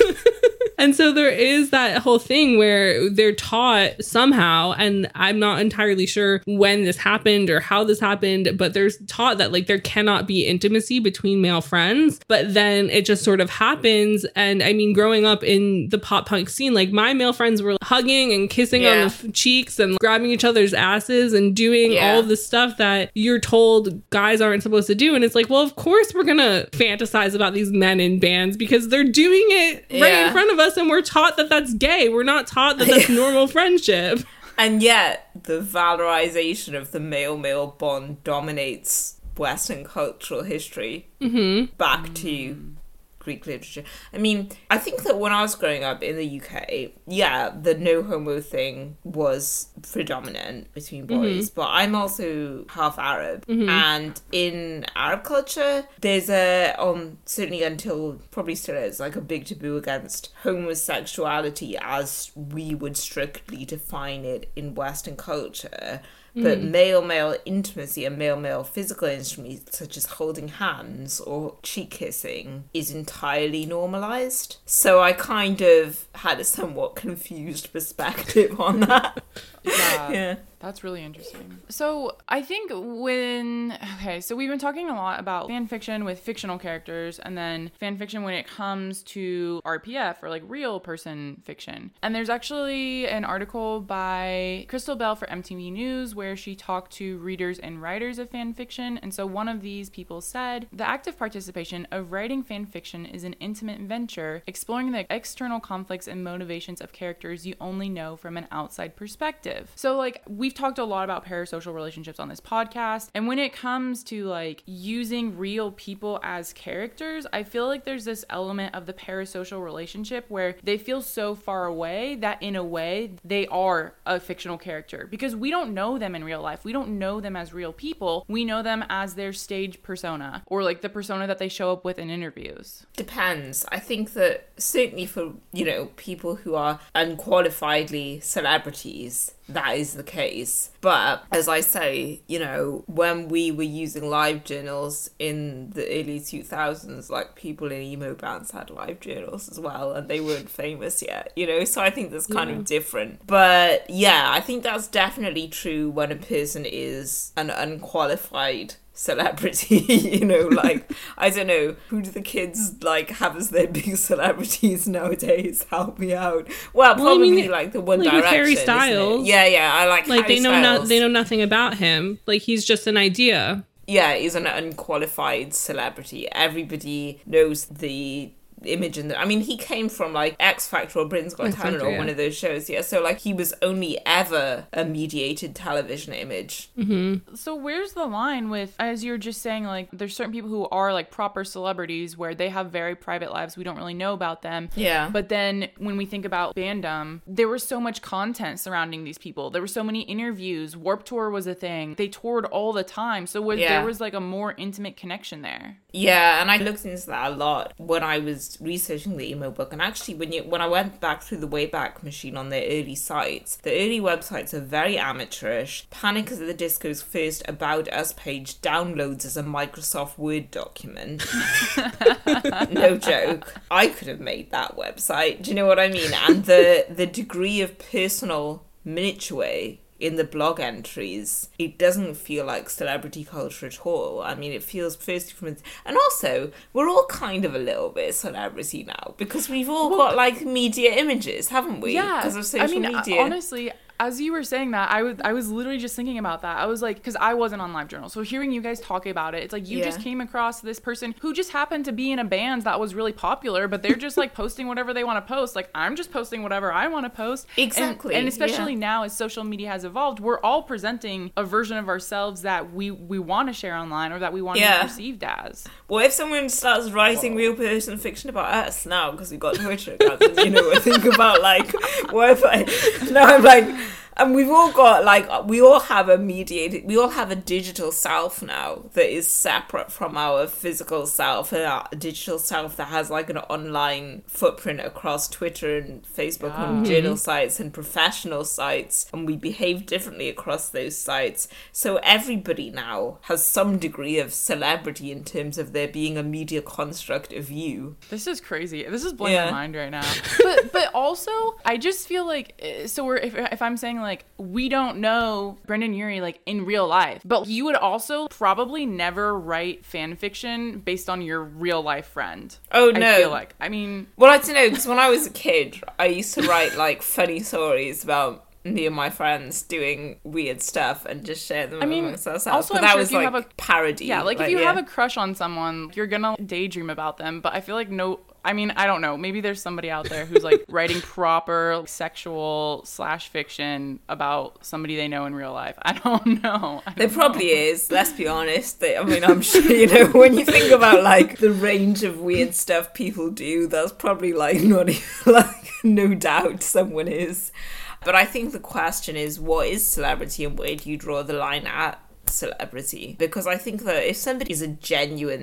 And so there is that whole thing where they're taught somehow, and I'm not entirely sure when this happened or how this happened, but there's taught that like there cannot be intimacy between male friends, but then it just sort of happens. And I mean, growing up in the pop punk scene, like my male friends were hugging and kissing yeah. on the f- cheeks and grabbing each other's asses and doing yeah. all the stuff that you're told guys aren't supposed to do. And it's like, well, of course we're gonna fantasize about these men in bands because they're doing it right yeah. in front of us. And we're taught that that's gay. We're not taught that that's normal friendship. And yet, the valorization of the male-male bond dominates Western cultural history mm-hmm. back to Greek literature. I mean, I think that when I was growing up in the U K, yeah, the no homo thing was predominant between boys, mm-hmm. but I'm also half Arab, mm-hmm. and in Arab culture, there's a, um, certainly until probably still is, like a big taboo against homosexuality as we would strictly define it in Western culture. But mm. male-male intimacy and male-male physical intimacy, such as holding hands or cheek kissing, is entirely normalised. So I kind of had a somewhat confused perspective on that. Yeah. Yeah. That's really interesting. So I think when, okay, so we've been talking a lot about fan fiction with fictional characters and then fan fiction when it comes to R P F or like real person fiction. And there's actually an article by Crystal Bell for M T V News where she talked to readers and writers of fan fiction. And so one of these people said, the active participation of writing fan fiction is an intimate venture, exploring the external conflicts and motivations of characters you only know from an outside perspective. So like we've talked a lot about parasocial relationships on this podcast, and when it comes to like using real people as characters, I feel like there's this element of the parasocial relationship where they feel so far away that in a way they are a fictional character because we don't know them in real life. We don't know them as real people. We know them as their stage persona or like the persona that they show up with in interviews. Depends. I think that certainly for, you know, people who are unqualifiedly celebrities, that is the case. But as I say, you know, when we were using live journals in the early two thousands, like people in emo bands had live journals as well, and they weren't famous yet, you know, so I think that's kind yeah. of different. But yeah, I think that's definitely true when a person is an unqualified celebrity, you know, like, I don't know, who do the kids, like, have as their big celebrities nowadays? Help me out. Well, well probably, I mean, like, the One like Direction, with Harry Styles. Yeah, yeah, I like Like, Harry they know Styles. no- they know nothing about him. Like, he's just an idea. Yeah, he's an unqualified celebrity. Everybody knows the image in the, I mean, he came from like X Factor or Britain's Got Talent or yeah. one of those shows, yeah, so like he was only ever a mediated television image. Mm-hmm. So where's the line with, as you're just saying, like there's certain people who are like proper celebrities where they have very private lives, we don't really know about them, yeah, but then when we think about fandom, there was so much content surrounding these people, there were so many interviews, Warped Tour was a thing, they toured all the time, so was, yeah. there was like a more intimate connection there. Yeah, and I looked into that a lot when I was researching the emo book. And actually, when you when I went back through the Wayback Machine on their early sites, the early websites are very amateurish. Panic at the Disco's first About Us page downloads as a Microsoft Word document. No joke. I could have made that website. Do you know what I mean? And the the degree of personal minutiae in the blog entries, it doesn't feel like celebrity culture at all. I mean, it feels firstly from... And also, we're all kind of a little bit celebrity now, because we've all well, got, like, media images, haven't we? Yeah. Because of social I mean, media. honestly... As you were saying that, I was I was literally just thinking about that. I was like, because I wasn't on LiveJournal, so hearing you guys talk about it, it's like you yeah. just came across this person who just happened to be in a band that was really popular, but they're just like posting whatever they want to post. Like I'm just posting whatever I want to post. Exactly. And, and especially yeah. now as social media has evolved, we're all presenting a version of ourselves that we we want to share online or that we want yeah. to be perceived as. What if someone starts writing Whoa. real person fiction about us now because we've got Twitter accounts? You know, I think about like, what if I? Now I'm like. And we've all got, like, we all have a mediated, we all have a digital self now that is separate from our physical self, and our digital self that has, like, an online footprint across Twitter and Facebook yeah. and journal sites and professional sites, and we behave differently across those sites. So everybody now has some degree of celebrity in terms of there being a media construct of you. This is crazy. This is blowing yeah. my mind right now. But but also, I just feel like, so we're, if, if I'm saying, like, we don't know Brendon Urie like in real life, but you would also probably never write fan fiction based on your real life friend. Oh no! I feel like I mean, well, I don't know, because when I was a kid, I used to write like funny stories about me and my friends doing weird stuff and just share them I mean, amongst ourselves. Also, but I'm that sure was if you like have a parody. Yeah, like, like if you yeah. have a crush on someone, you're gonna daydream about them. But I feel like no. I mean, I don't know. Maybe there's somebody out there who's like writing proper sexual slash fiction about somebody they know in real life. I don't know. I don't there probably know. is. Let's be honest. I mean, I'm sure, you know, when you think about like the range of weird stuff people do, that's probably like not even, like no doubt someone is. But I think the question is, what is celebrity and where do you draw the line at celebrity? Because I think that if somebody is a genuine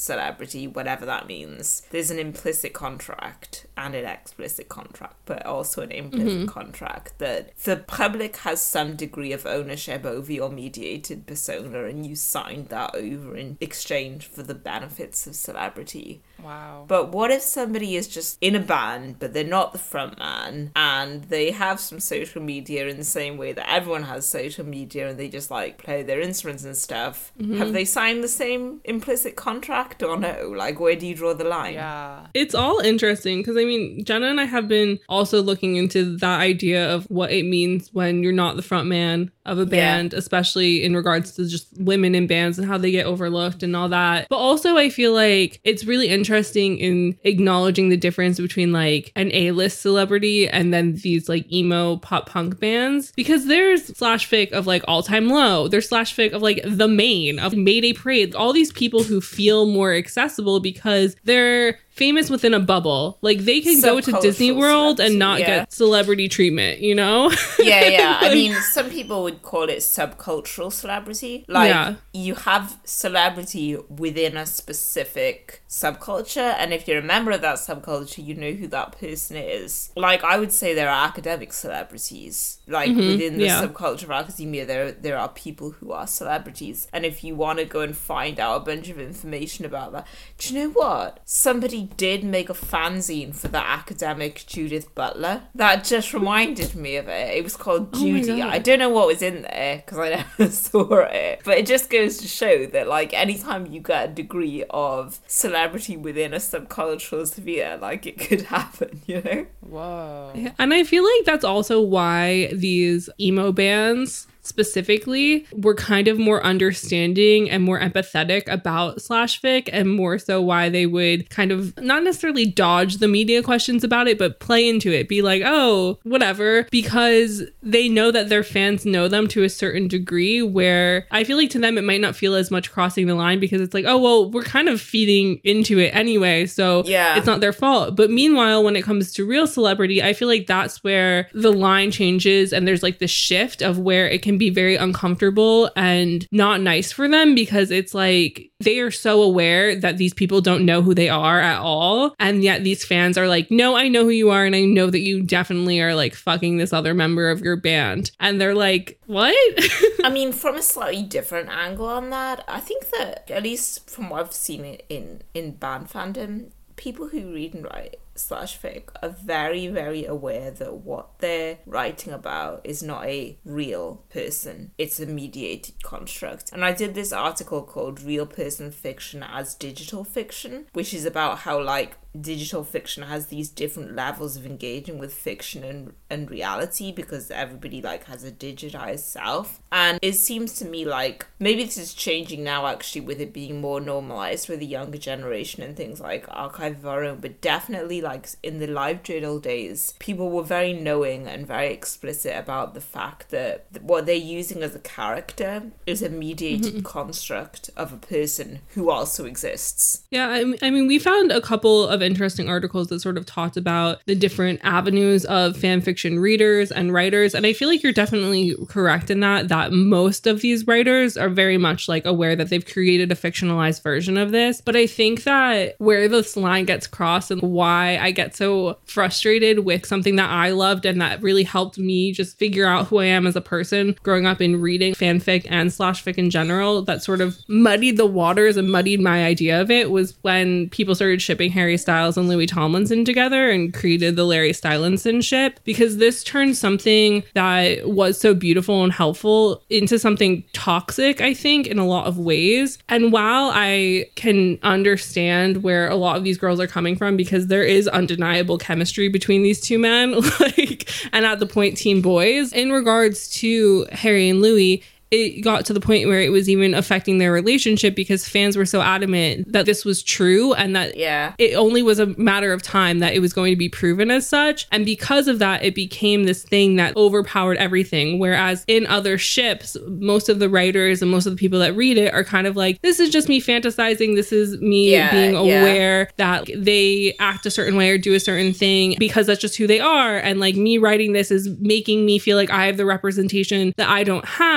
celebrity, whatever that means, there's an implicit contract and an explicit contract, but also an implicit mm-hmm. contract that the public has some degree of ownership over your mediated persona, and you signed that over in exchange for the benefits of celebrity. Wow. But what if somebody is just in a band, but they're not the front man, and they have some social media in the same way that everyone has social media, and they just like play their instruments and stuff? Mm-hmm. Have they signed the same implicit contract or no? Like, where do you draw the line? Yeah. It's all interesting because, I mean, Jenna and I have been also looking into that idea of what it means when you're not the front man of a band, yeah. especially in regards to just women in bands and how they get overlooked and all that. But also, I feel like it's really interesting in acknowledging the difference between like an A-list celebrity and then these like emo pop punk bands, because there's slash fic of like All Time Low, there's slash fic of like The Maine, of Mayday Parade, all these people who feel more accessible because they're famous within a bubble. Like, they can go to Disney World and not yeah. get celebrity treatment, you know? Yeah, yeah. I mean, some people would call it subcultural celebrity. Like, yeah. you have celebrity within a specific subculture, and if you're a member of that subculture, you know who that person is. Like, I would say there are academic celebrities. Like, mm-hmm. within the yeah. subculture of academia, there, there are people who are celebrities. And if you want to go and find out a bunch of information about that, do you know what? Somebody did make a fanzine for the academic Judith Butler. That just reminded me of it. It was called Judy. Oh, I don't know what was in there because I never saw it. But it just goes to show that, like, anytime you get a degree of celebrity within a subcultural sphere, like, it could happen, you know? Whoa. Yeah. And I feel like that's also why these emo bands specifically were kind of more understanding and more empathetic about slash fic, and more so why they would kind of not necessarily dodge the media questions about it, but play into it, be like, oh, whatever, because they know that their fans know them to a certain degree, where I feel like to them it might not feel as much crossing the line because it's like, oh, well, we're kind of feeding into it anyway, so yeah. it's not their fault. But meanwhile, when it comes to real celebrity, I feel like that's where the line changes, and there's like this shift of where it can be very uncomfortable and not nice for them, because it's like they are so aware that these people don't know who they are at all, and yet these fans are like, no, I know who you are, and I know that you definitely are like fucking this other member of your band. And they're like, what? I mean, from a slightly different angle on that, I think that, at least from what I've seen in in band fandom, people who read and write slash fic are very, very aware that what they're writing about is not a real person. It's a mediated construct. And I did this article called Real Person Fiction as Digital Fiction, which is about how, like, digital fiction has these different levels of engaging with fiction and, and reality, because everybody like has a digitized self. And it seems to me like maybe this is changing now, actually, with it being more normalized with the younger generation and things like Archive of Our Own, but definitely like in the live journal days, people were very knowing and very explicit about the fact that what they're using as a character is a mediated mm-hmm. construct of a person who also exists. Yeah, I, I mean, we found a couple of interesting articles that sort of talked about the different avenues of fan fiction readers and writers, and I feel like you're definitely correct in that that most of these writers are very much like aware that they've created a fictionalized version of this. But I think that where this line gets crossed and why I get so frustrated with something that I loved and that really helped me just figure out who I am as a person growing up in reading fanfic and slash fic in general, that sort of muddied the waters and muddied my idea of it, was when people started shipping Harry Styles and Louis Tomlinson together and created the Larry Stylinson ship, because this turned something that was so beautiful and helpful into something toxic, I think, in a lot of ways. And while I can understand where a lot of these girls are coming from, because there is undeniable chemistry between these two men, like, and at the point teen boys, in regards to Harry and Louis, it got to the point where it was even affecting their relationship because fans were so adamant that this was true and that yeah. it only was a matter of time that it was going to be proven as such. And because of that, it became this thing that overpowered everything. Whereas in other ships, most of the writers and most of the people that read it are kind of like, this is just me fantasizing. This is me yeah, being aware yeah. that they act a certain way or do a certain thing because that's just who they are. And like me writing this is making me feel like I have the representation that I don't have.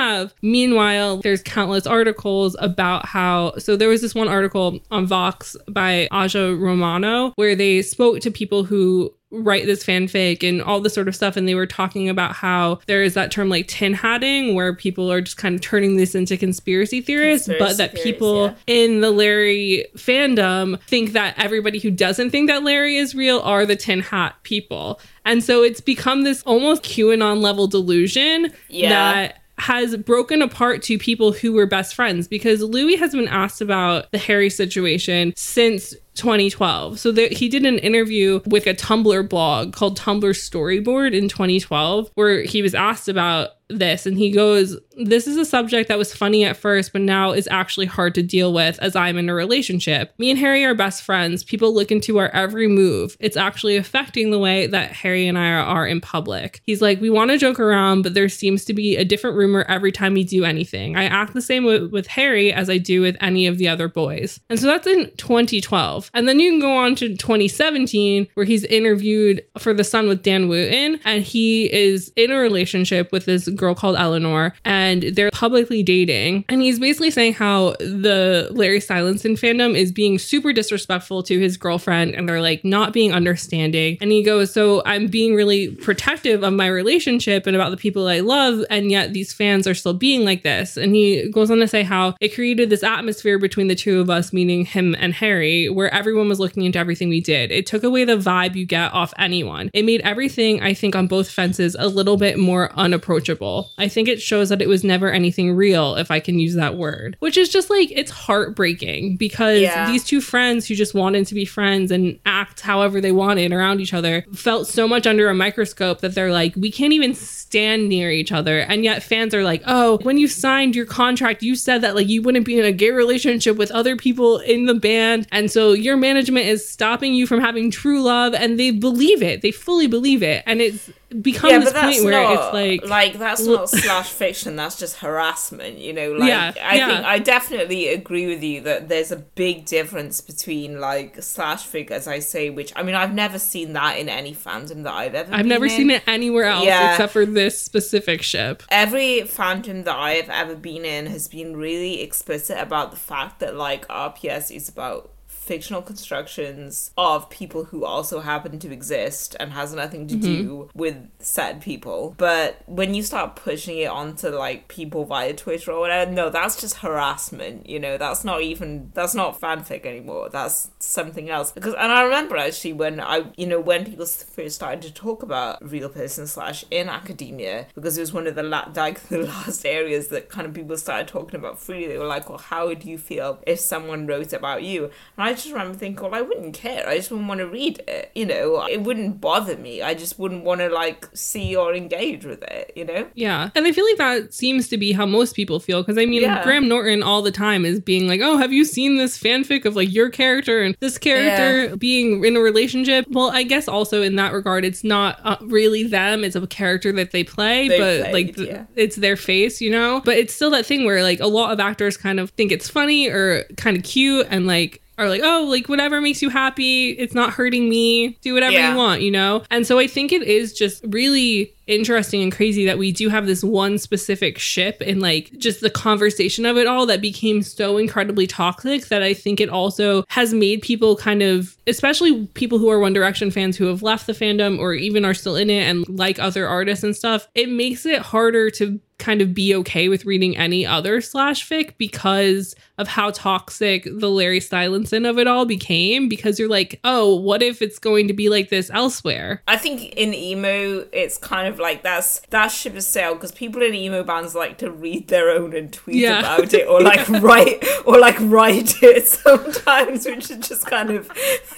Meanwhile, there's countless articles about how, so there was this one article on Vox by Aja Romano where they spoke to people who write this fanfic and all this sort of stuff, and they were talking about how there is that term like tin hatting where people are just kind of turning this into conspiracy theorists, conspiracy but that theories, people yeah. in the Larry fandom think that everybody who doesn't think that Larry is real are the tin hat people. And so it's become this almost QAnon level delusion yeah. that has broken apart two people who were best friends, because Louis has been asked about the Harry situation since twenty twelve. So there, he did an interview with a Tumblr blog called Tumblr Storyboard in twenty twelve, where he was asked about this, and he goes, "This is a subject that was funny at first, but now is actually hard to deal with as I'm in a relationship. Me and Harry are best friends. People look into our every move. It's actually affecting the way that Harry and I are, are in public." He's like, "We want to joke around, but there seems to be a different rumor every time we do anything. I act the same with, with Harry as I do with any of the other boys." And so that's in twenty twelve. And then you can go on to twenty seventeen, where he's interviewed for The Sun with Dan Wooten, and he is in a relationship with this girl called Eleanor, and they're publicly dating. And he's basically saying how the Larry Stylinson fandom is being super disrespectful to his girlfriend, and they're like not being understanding. And he goes, "So I'm being really protective of my relationship and about the people I love, and yet these fans are still being like this." And he goes on to say how it created this atmosphere between the two of us, meaning him and Harry, where everyone was looking into everything we did. It took away the vibe you get off anyone. It made everything, I think, on both fences a little bit more unapproachable. I think it shows that it was never anything real, if I can use that word, which is just like, it's heartbreaking, because yeah. these two friends who just wanted to be friends and act however they wanted around each other felt so much under a microscope that they're like, we can't even stand near each other. And yet fans are like, "Oh, when you signed your contract, you said that like you wouldn't be in a gay relationship with other people in the band. And so your management is stopping you from having true love." And they believe it. They fully believe it. And it's become yeah, this point where not, it's like like that's not slash fiction, that's just harassment, you know. Like yeah, I yeah. think I definitely agree with you that there's a big difference between like slash fic, as I say, which I mean I've never seen that in any fandom that I've ever I've been never in. seen it anywhere else yeah. except for this specific ship. Every fandom that I have ever been in has been really explicit about the fact that like R P S is about fictional constructions of people who also happen to exist and has nothing to mm-hmm. do with said people. But when you start pushing it onto like people via Twitter or whatever, no, that's just harassment, you know. That's not even, that's not fanfic anymore. That's something else. Because, and I remember actually when I, you know, when people first started to talk about real person slash in academia, because it was one of the la- like the last areas that kind of people started talking about freely. They were like, "Well, how would you feel if someone wrote about you?" And I just remember thinking, well, I wouldn't care. I just wouldn't want to read it, you know. It wouldn't bother me. I just wouldn't want to like see or engage with it, you know. Yeah, and I feel like that seems to be how most people feel, because I mean yeah. Graham Norton all the time is being like, "Oh, have you seen this fanfic of like your character and this character yeah. being in a relationship?" Well, I guess also in that regard, it's not uh, really them. It's a character that they play, they but played, like th- yeah. it's their face, you know. But it's still that thing where like a lot of actors kind of think it's funny or kind of cute and like are like, "Oh, like whatever makes you happy, it's not hurting me, do whatever yeah. you want," you know? And so I think it is just really interesting and crazy that we do have this one specific ship and like just the conversation of it all that became so incredibly toxic that I think it also has made people kind of, especially people who are One Direction fans who have left the fandom or even are still in it and like other artists and stuff, it makes it harder to kind of be okay with reading any other slash fic because of how toxic the Larry Stylinson of it all became, because you're like, oh, what if it's going to be like this elsewhere? I think in emo, it's kind of like that's that ship has sailed, because people in emo bands like to read their own and tweet yeah. about it, or like write or like write it sometimes, which is just kind of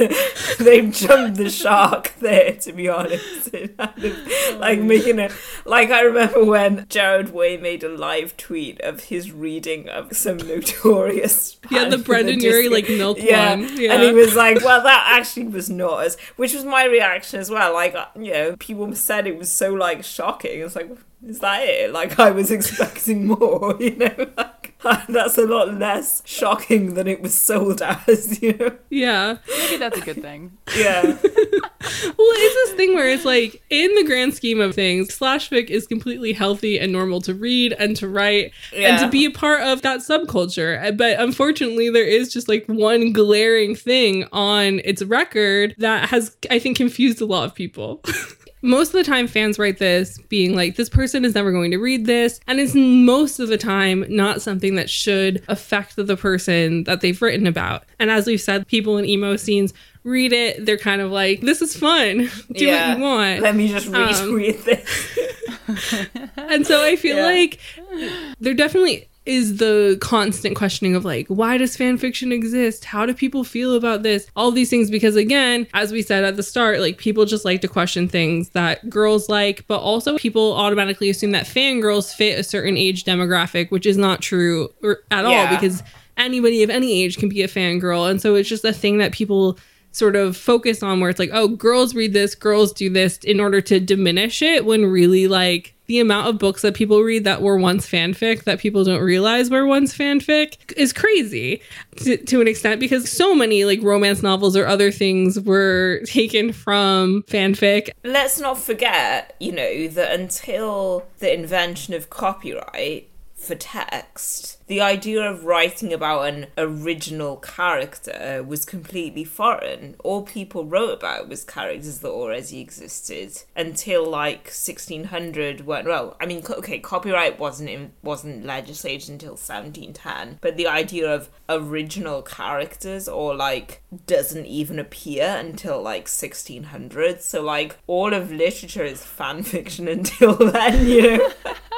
they've jumped the shark there, to be honest. Kind of, like making it like I remember when Jared Way made a live tweet of his reading of some notorious yeah the Brendan Urie like milk yeah. one yeah and he was like, well, that actually was not as, which was my reaction as well. Like, you know, people said it was so like shocking. It's like, is that it? Like, I was expecting more, you know. Like, that's a lot less shocking than it was sold as, you know. Yeah, maybe that's a good thing. Yeah. it's this thing where it's like, in the grand scheme of things, slash fic is completely healthy and normal to read and to write yeah. and to be a part of that subculture. But unfortunately, there is just like one glaring thing on its record that has, I think, confused a lot of people. Most of the time, fans write this being like, this person is never going to read this. And it's most of the time not something that should affect the person that they've written about. And as we've said, people in emo scenes read it. They're kind of like, this is fun. Do yeah. what you want. Let me just read, um, read this. And so I feel yeah. like there definitely is the constant questioning of like, why does fan fiction exist? How do people feel about this? All these things, because again, as we said at the start, like people just like to question things that girls like, but also people automatically assume that fangirls fit a certain age demographic, which is not true or, at yeah. all, because anybody of any age can be a fangirl. And so it's just a thing that people sort of focus on where it's like, oh, girls read this, girls do this in order to diminish it, when really like the amount of books that people read that were once fanfic that people don't realize were once fanfic is crazy to, to an extent, because so many like romance novels or other things were taken from fanfic. Let's not forget, you know, that until the invention of copyright for text, the idea of writing about an original character was completely foreign. All people wrote about was characters that already existed until like sixteen hundred. When, well, I mean, okay, copyright wasn't in, wasn't legislated until seventeen ten, but the idea of original characters or like doesn't even appear until like sixteen hundred. So like all of literature is fan fiction until then, you know.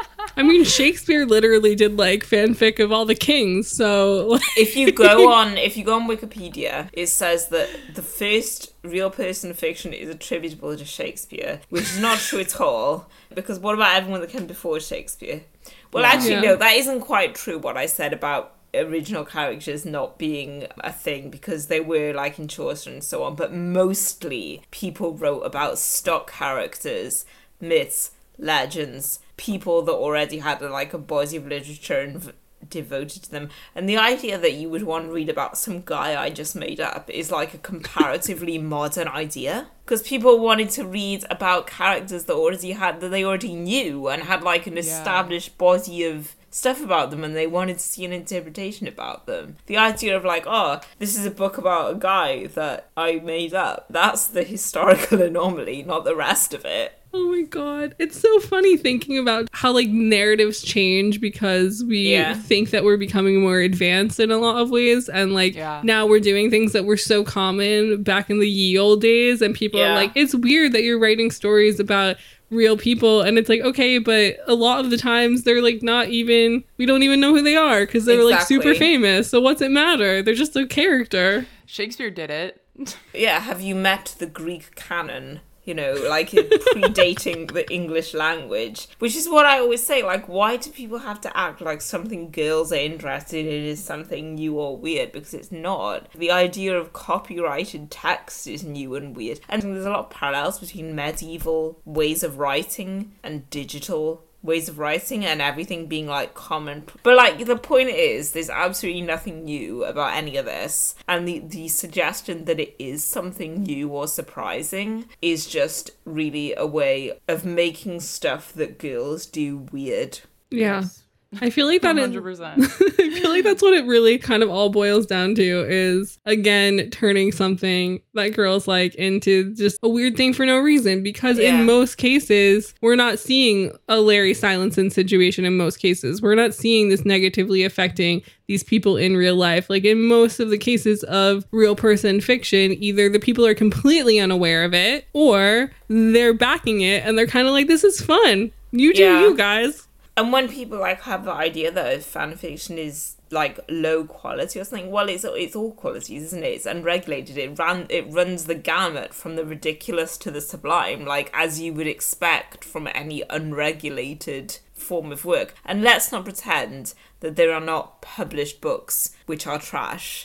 I mean, Shakespeare literally did like fanfic of all the kings, so like... if you go on if you go on Wikipedia, it says that the first real person fiction is attributable to Shakespeare, which is not true at all, because what about everyone that came before Shakespeare? Well, actually, yeah. no, that isn't quite true what I said about original characters not being a thing, because they were like in Chaucer and so on, but mostly people wrote about stock characters, myths, legends, people that already had like a body of literature and v- devoted to them. And the idea that you would want to read about some guy I just made up is like a comparatively modern idea, because people wanted to read about characters that already had that they already knew and had like an established yeah. body of stuff about them, and they wanted to see an interpretation about them. The idea of like, oh, this is a book about a guy that I made up, that's the historical anomaly, not the rest of it. Oh my god. It's so funny thinking about how like narratives change because we yeah. think that we're becoming more advanced in a lot of ways, and like yeah. now we're doing things that were so common back in the ye old days, and people yeah. are like, it's weird that you're writing stories about real people, and it's like, okay, but a lot of the times they're like not even, we don't even know who they are because they're exactly. like super famous, so what's it matter? They're just a character. Shakespeare did it. Yeah, have you met the Greek canon? You know, like it predating the English language, which is what I always say, like, why do people have to act like something girls are interested in is something new or weird? Because it's not. The idea of copyrighted text is new and weird. And there's a lot of parallels between medieval ways of writing and digital ways of writing, and everything being like common. But like the point is, there's absolutely nothing new about any of this, and the the suggestion that it is something new or surprising is just really a way of making stuff that girls do weird. Yeah. I feel like that one hundred percent. It, I feel like that's what it really kind of all boils down to, is again turning something that girls like into just a weird thing for no reason, because yeah. in most cases we're not seeing a Larry Silenson situation. In most cases we're not seeing this negatively affecting these people in real life. Like in most of the cases of real person fiction, either the people are completely unaware of it or they're backing it and they're kind of like, this is fun, you do yeah. you guys. And when people like have the idea that fan fiction is like low quality or something, well, it's it's all qualities, isn't it? It's unregulated. It ran it runs the gamut from the ridiculous to the sublime, like as you would expect from any unregulated form of work. And let's not pretend that there are not published books which are trash.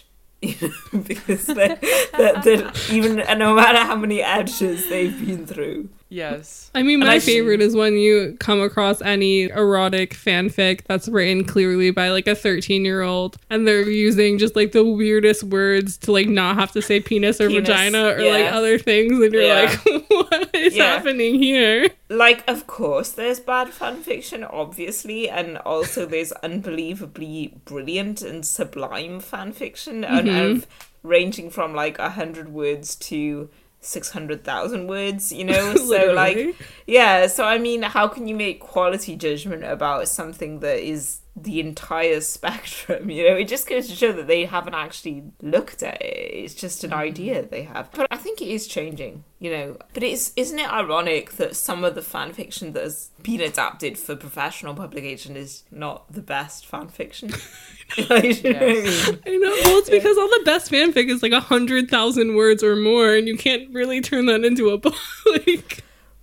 you know, because they're, they're, they're even no matter how many edges they've been through. Yes. I mean, And my I favorite should- is when you come across any erotic fanfic that's written clearly by like a thirteen year old and they're using just like the weirdest words to like not have to say penis or Penis, vagina or like yeah. other things. And you're Yeah. like, what is Yeah. happening here? Like, of course, there's bad fan fiction, obviously, and also there's unbelievably brilliant and sublime fan fiction, and of ranging from like a hundred words to six hundred thousand words, you know. So, Literally. like, yeah. So, I mean, how can you make quality judgment about something that is the entire spectrum? You know, it just goes to show that they haven't actually looked at it. It's just an idea they have. But I think it is changing, you know. But it's isn't it ironic that some of the fan fiction that has been adapted for professional publication is not the best fan fiction? Like, you know what I mean? I know. Well, it's because all the best fanfic is like a hundred thousand words or more, and you can't really turn that into a book. Like,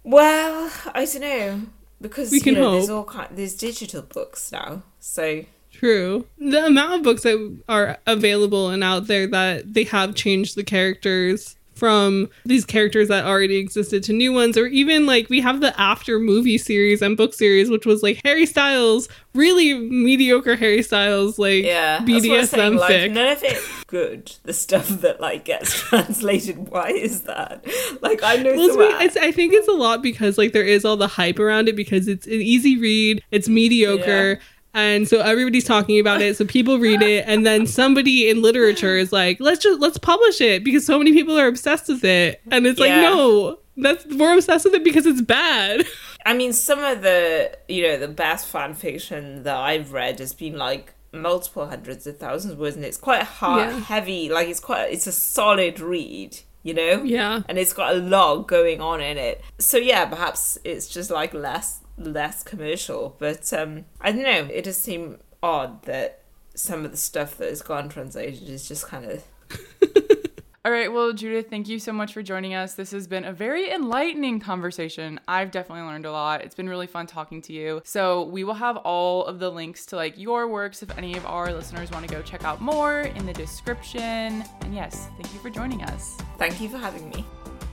Well, I don't know, because We you can know, there's hope. all kind there's digital books now, so true. The amount of books that are available and out there that they have changed the characters from these characters that already existed to new ones, or even like we have the After movie series and book series, which was like Harry Styles, really mediocre Harry Styles, like yeah, B that's D what I'm S saying. M Like, fic. none of it good. The stuff that like gets translated. Why is that? Like, I know Well, it's, some. it's, I think it's a lot because like there is all the hype around it because it's an easy read, it's mediocre. Yeah. And so everybody's talking about it, so people read it, and then somebody in literature is like, "Let's just let's publish it because so many people are obsessed with it." And it's like, Yeah. no, that's we're obsessed with it because it's bad. I mean, some of the you know the best fan fiction that I've read has been like multiple hundreds of thousands of words, and it's quite hard, Yeah. heavy. Like, it's quite it's a solid read. You know? Yeah. And it's got a lot going on in it. So yeah, perhaps it's just like less less commercial. But um I don't know, it does seem odd that some of the stuff that has gone translated is just kind of All right, well, Judith, thank you so much for joining us. This has been a very enlightening conversation. I've definitely learned a lot. It's been really fun talking to you. So we will have all of the links to like your works if any of our listeners want to go check out more in the description. And yes, thank you for joining us. Thank you for having me.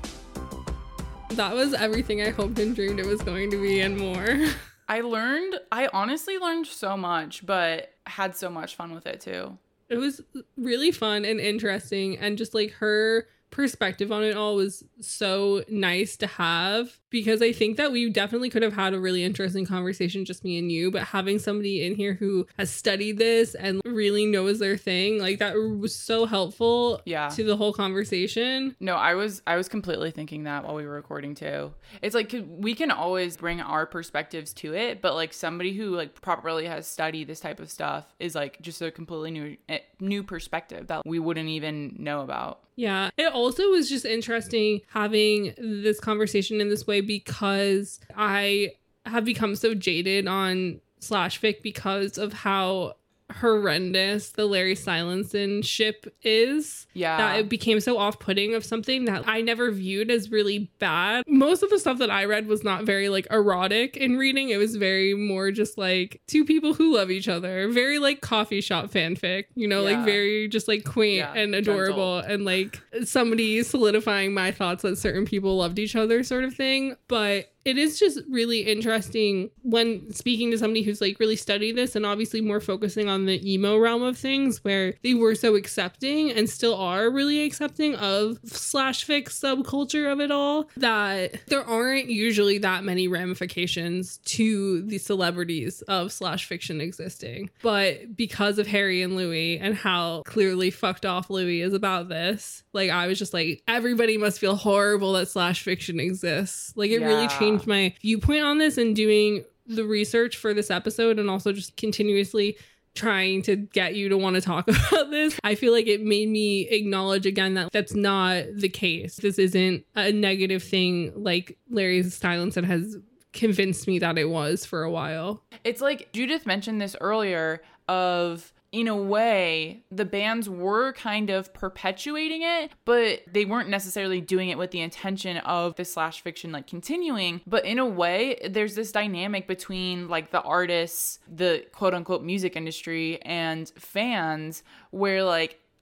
That was everything I hoped and dreamed it was going to be and more. I learned, I honestly learned so much, but had so much fun with it too. It was really fun and interesting, and just like her perspective on it all was so nice to have, because I think that we definitely could have had a really interesting conversation, just me and you, but having somebody in here who has studied this and really knows their thing, like that was so helpful Yeah. to the whole conversation. No, I was I was completely thinking that while we were recording too. It's like 'cause we can always bring our perspectives to it, but like somebody who like properly has studied this type of stuff is like just a completely new eh, new perspective that we wouldn't even know about. Yeah. It also was just interesting having this conversation in this way because I have become so jaded on slash fic because of how horrendous the Larry Silenson ship is. Yeah. That it became so off-putting of something that I never viewed as really bad. Most of the stuff that I read was not very like erotic in reading. It was very more just like two people who love each other. Very like coffee shop fanfic, you know, Yeah. like very just like quaint Yeah, and adorable and like somebody solidifying my thoughts that certain people loved each other sort of thing. But it is just really interesting when speaking to somebody who's like really studied this and obviously more focusing on the emo realm of things, where they were so accepting and still are really accepting of slash fic subculture of it all, that there aren't usually that many ramifications to the celebrities of slash fiction existing. But because of Harry and Louis and how clearly fucked off Louis is about this, like I was just like, everybody must feel horrible that slash fiction exists. Like it really Yeah. changed my viewpoint on this, and doing the research for this episode and also just continuously trying to get you to want to talk about this. I feel like it made me acknowledge again that that's not the case. This isn't a negative thing like Larry Stylinson has convinced me that it was for a while. It's like Judith mentioned this earlier of, in a way, the bands were kind of perpetuating it, but they weren't necessarily doing it with the intention of the slash fiction like continuing. But in a way, there's this dynamic between like the artists, the quote unquote music industry, and fans, where like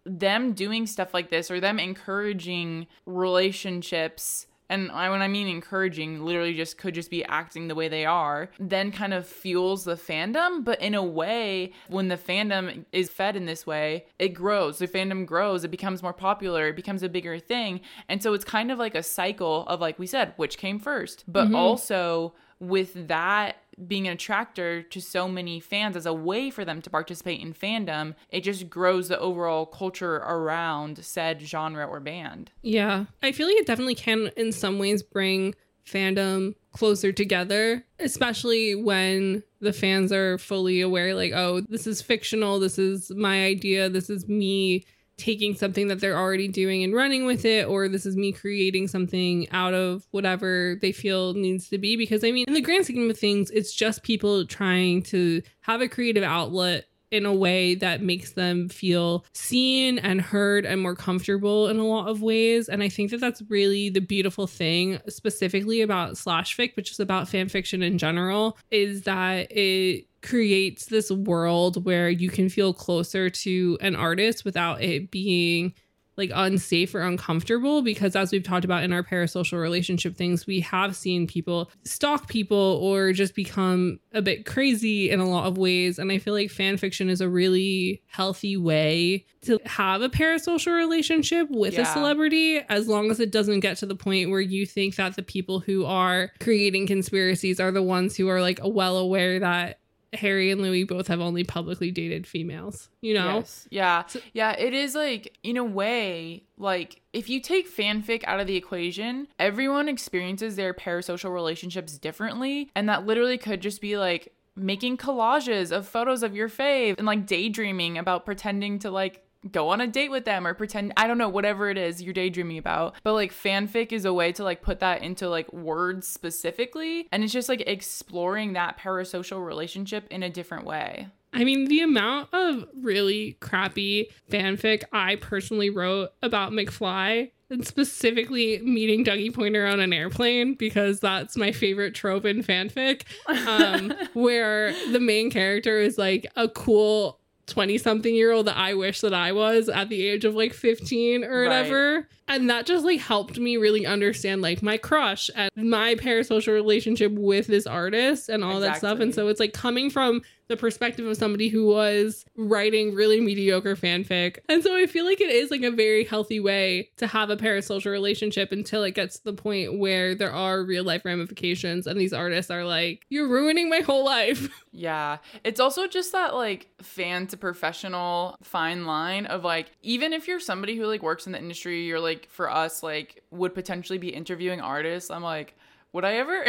them doing stuff like this or them encouraging relationships, and I, when I mean encouraging, literally just could just be acting the way they are, then kind of fuels the fandom. But in a way, when the fandom is fed in this way, it grows. The fandom grows. It becomes more popular. It becomes a bigger thing. And so it's kind of like a cycle of, like we said, which came first. But mm-hmm. also with that being an attractor to so many fans as a way for them to participate in fandom, it just grows the overall culture around said genre or band. Yeah. I feel like it definitely can in some ways bring fandom closer together, especially when the fans are fully aware, like, oh, this is fictional, this is my idea, this is me taking something that they're already doing and running with it, or this is me creating something out of whatever they feel needs to be. Because I mean, in the grand scheme of things, it's just people trying to have a creative outlet in a way that makes them feel seen and heard and more comfortable in a lot of ways. And I think that that's really the beautiful thing specifically about slash fic, which is about fan fiction in general, is that it creates this world where you can feel closer to an artist without it being like unsafe or uncomfortable. Because as we've talked about in our parasocial relationship things, we have seen people stalk people or just become a bit crazy in a lot of ways. And I feel like fan fiction is a really healthy way to have a parasocial relationship with yeah. a celebrity, as long as it doesn't get to the point where you think that the people who are creating conspiracies are the ones who are like well aware that Harry and Louis both have only publicly dated females, you know? Yes. Yeah. So, yeah, it is like, in a way, like, if you take fanfic out of the equation, everyone experiences their parasocial relationships differently. And that literally could just be like making collages of photos of your fave and like daydreaming about pretending to like go on a date with them or pretend, I don't know, whatever it is you're daydreaming about. But like fanfic is a way to like put that into like words specifically. And it's just like exploring that parasocial relationship in a different way. I mean, the amount of really crappy fanfic I personally wrote about McFly, and specifically meeting Dougie Pointer on an airplane, because that's my favorite trope in fanfic, um, where the main character is like a cool twenty-something year old that I wish that I was at the age of like fifteen or whatever. Right. And that just like helped me really understand like my crush and my parasocial relationship with this artist and all exactly. that stuff. And so it's like coming from the perspective of somebody who was writing really mediocre fanfic. And so I feel like it is like a very healthy way to have a parasocial relationship until it gets to the point where there are real life ramifications and these artists are like, you're ruining my whole life. Yeah. It's also just that like fan to professional fine line of like, even if you're somebody who like works in the industry, you're like, for us, like would potentially be interviewing artists. I'm like, would I ever...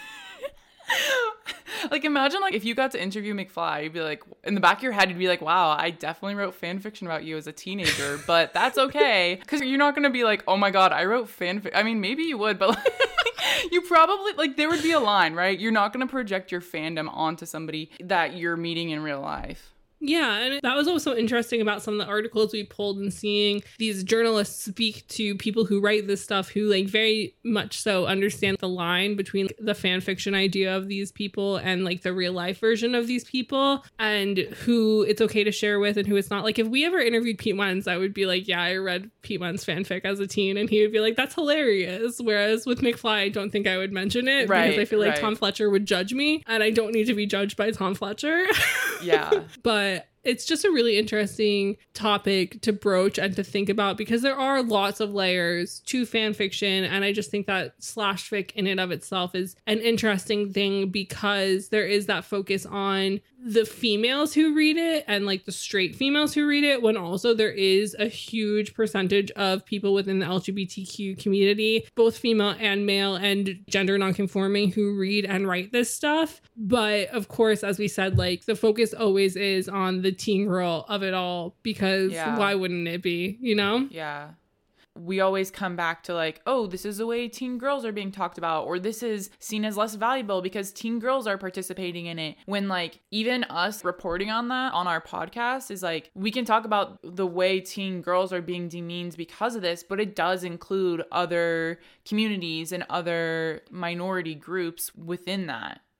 Like, imagine, like, if you got to interview McFly, you'd be like, in the back of your head, you'd be like, wow, I definitely wrote fan fiction about you as a teenager, but that's okay. Because you're not going to be like, oh my God, I wrote fan fiction. I mean, maybe you would, but like, you probably, like, there would be a line, right? You're not going to project your fandom onto somebody that you're meeting in real life. Yeah, and that was also interesting about some of the articles we pulled and seeing these journalists speak to people who write this stuff who like very much so understand the line between the fan fiction idea of these people and like the real life version of these people, and who it's okay to share with and who it's not. Like if we ever interviewed Pete Wentz, I would be like, yeah, I read Pete Wentz fanfic as a teen, and he would be like, that's hilarious. Whereas with McFly, I don't think I would mention it right, because I feel like right. Tom Fletcher would judge me, and I don't need to be judged by Tom Fletcher. Yeah. But it's just a really interesting topic to broach and to think about, because there are lots of layers to fan fiction. And I just think that slash fic in and of itself is an interesting thing, because there is that focus on the females who read it and like the straight females who read it, when also there is a huge percentage of people within the L G B T Q community, both female and male and gender nonconforming, who read and write this stuff. But of course, as we said, like the focus always is on the teen girl of it all, because yeah. why wouldn't it be, you know? Yeah. We always come back to like, oh, this is the way teen girls are being talked about, or this is seen as less valuable because teen girls are participating in it. When like even us reporting on that on our podcast is like, we can talk about the way teen girls are being demeaned because of this, but it does include other communities and other minority groups within that.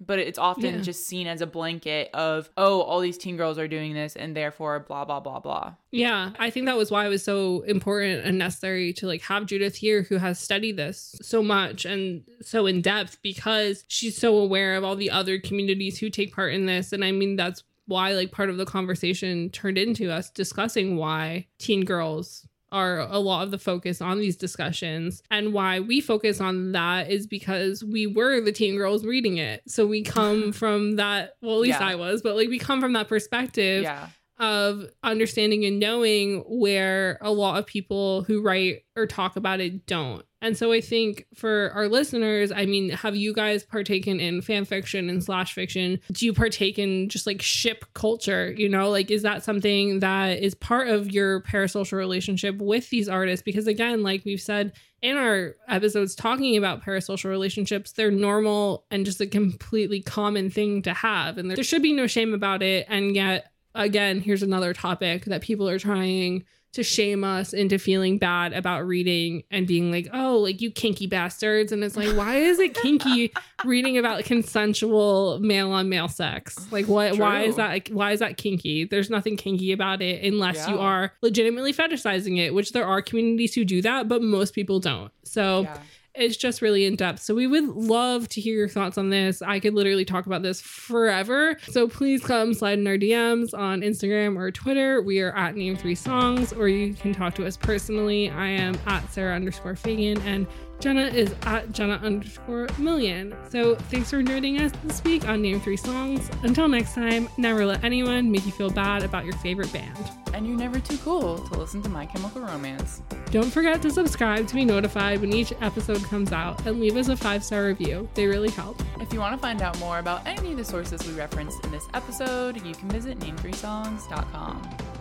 but it's often Yeah. just seen as a blanket of, oh, all these teen girls are doing this and therefore blah, blah, blah, blah. Yeah, I think that was why it was so important and necessary to like have Judith here, who has studied this so much and so in depth, because she's so aware of all the other communities who take part in this. And I mean, that's why like part of the conversation turned into us discussing why teen girls are a lot of the focus on these discussions, and why we focus on that is because we were the teen girls reading it. So we come from that, well, at least Yeah. I was, but like we come from that perspective Yeah. of understanding and knowing, where a lot of people who write or talk about it don't. And so I think for our listeners, I mean, have you guys partaken in fan fiction and slash fiction? Do you partake in just like ship culture? You know, like, is that something that is part of your parasocial relationship with these artists? Because again, like we've said in our episodes talking about parasocial relationships, they're normal and just a completely common thing to have. And there should be no shame about it. And yet, again, here's another topic that people are trying to shame us into feeling bad about reading and being like, oh, like you kinky bastards. And it's like, why is it kinky reading about consensual male on male sex? Like what, True. why is that, why is that kinky? There's nothing kinky about it unless you Yeah. are legitimately fetishizing it, which there are communities who do that, but most people don't. So Yeah. it's just really in depth. So we would love to hear your thoughts on this. I could literally talk about this forever. So please come slide in our D Ms on Instagram or Twitter. We are at Name Three Songs, or you can talk to us personally. I am at Sarah underscore Fagan, and Jenna is at Jenna underscore Million. So thanks for joining us this week on Name Three Songs. Until next time, never let anyone make you feel bad about your favorite band. And you're never too cool to listen to My Chemical Romance. Don't forget to subscribe to be notified when each episode comes out, and leave us a five-star review. They really help. If you want to find out more about any of the sources we referenced in this episode, you can visit name three songs dot com.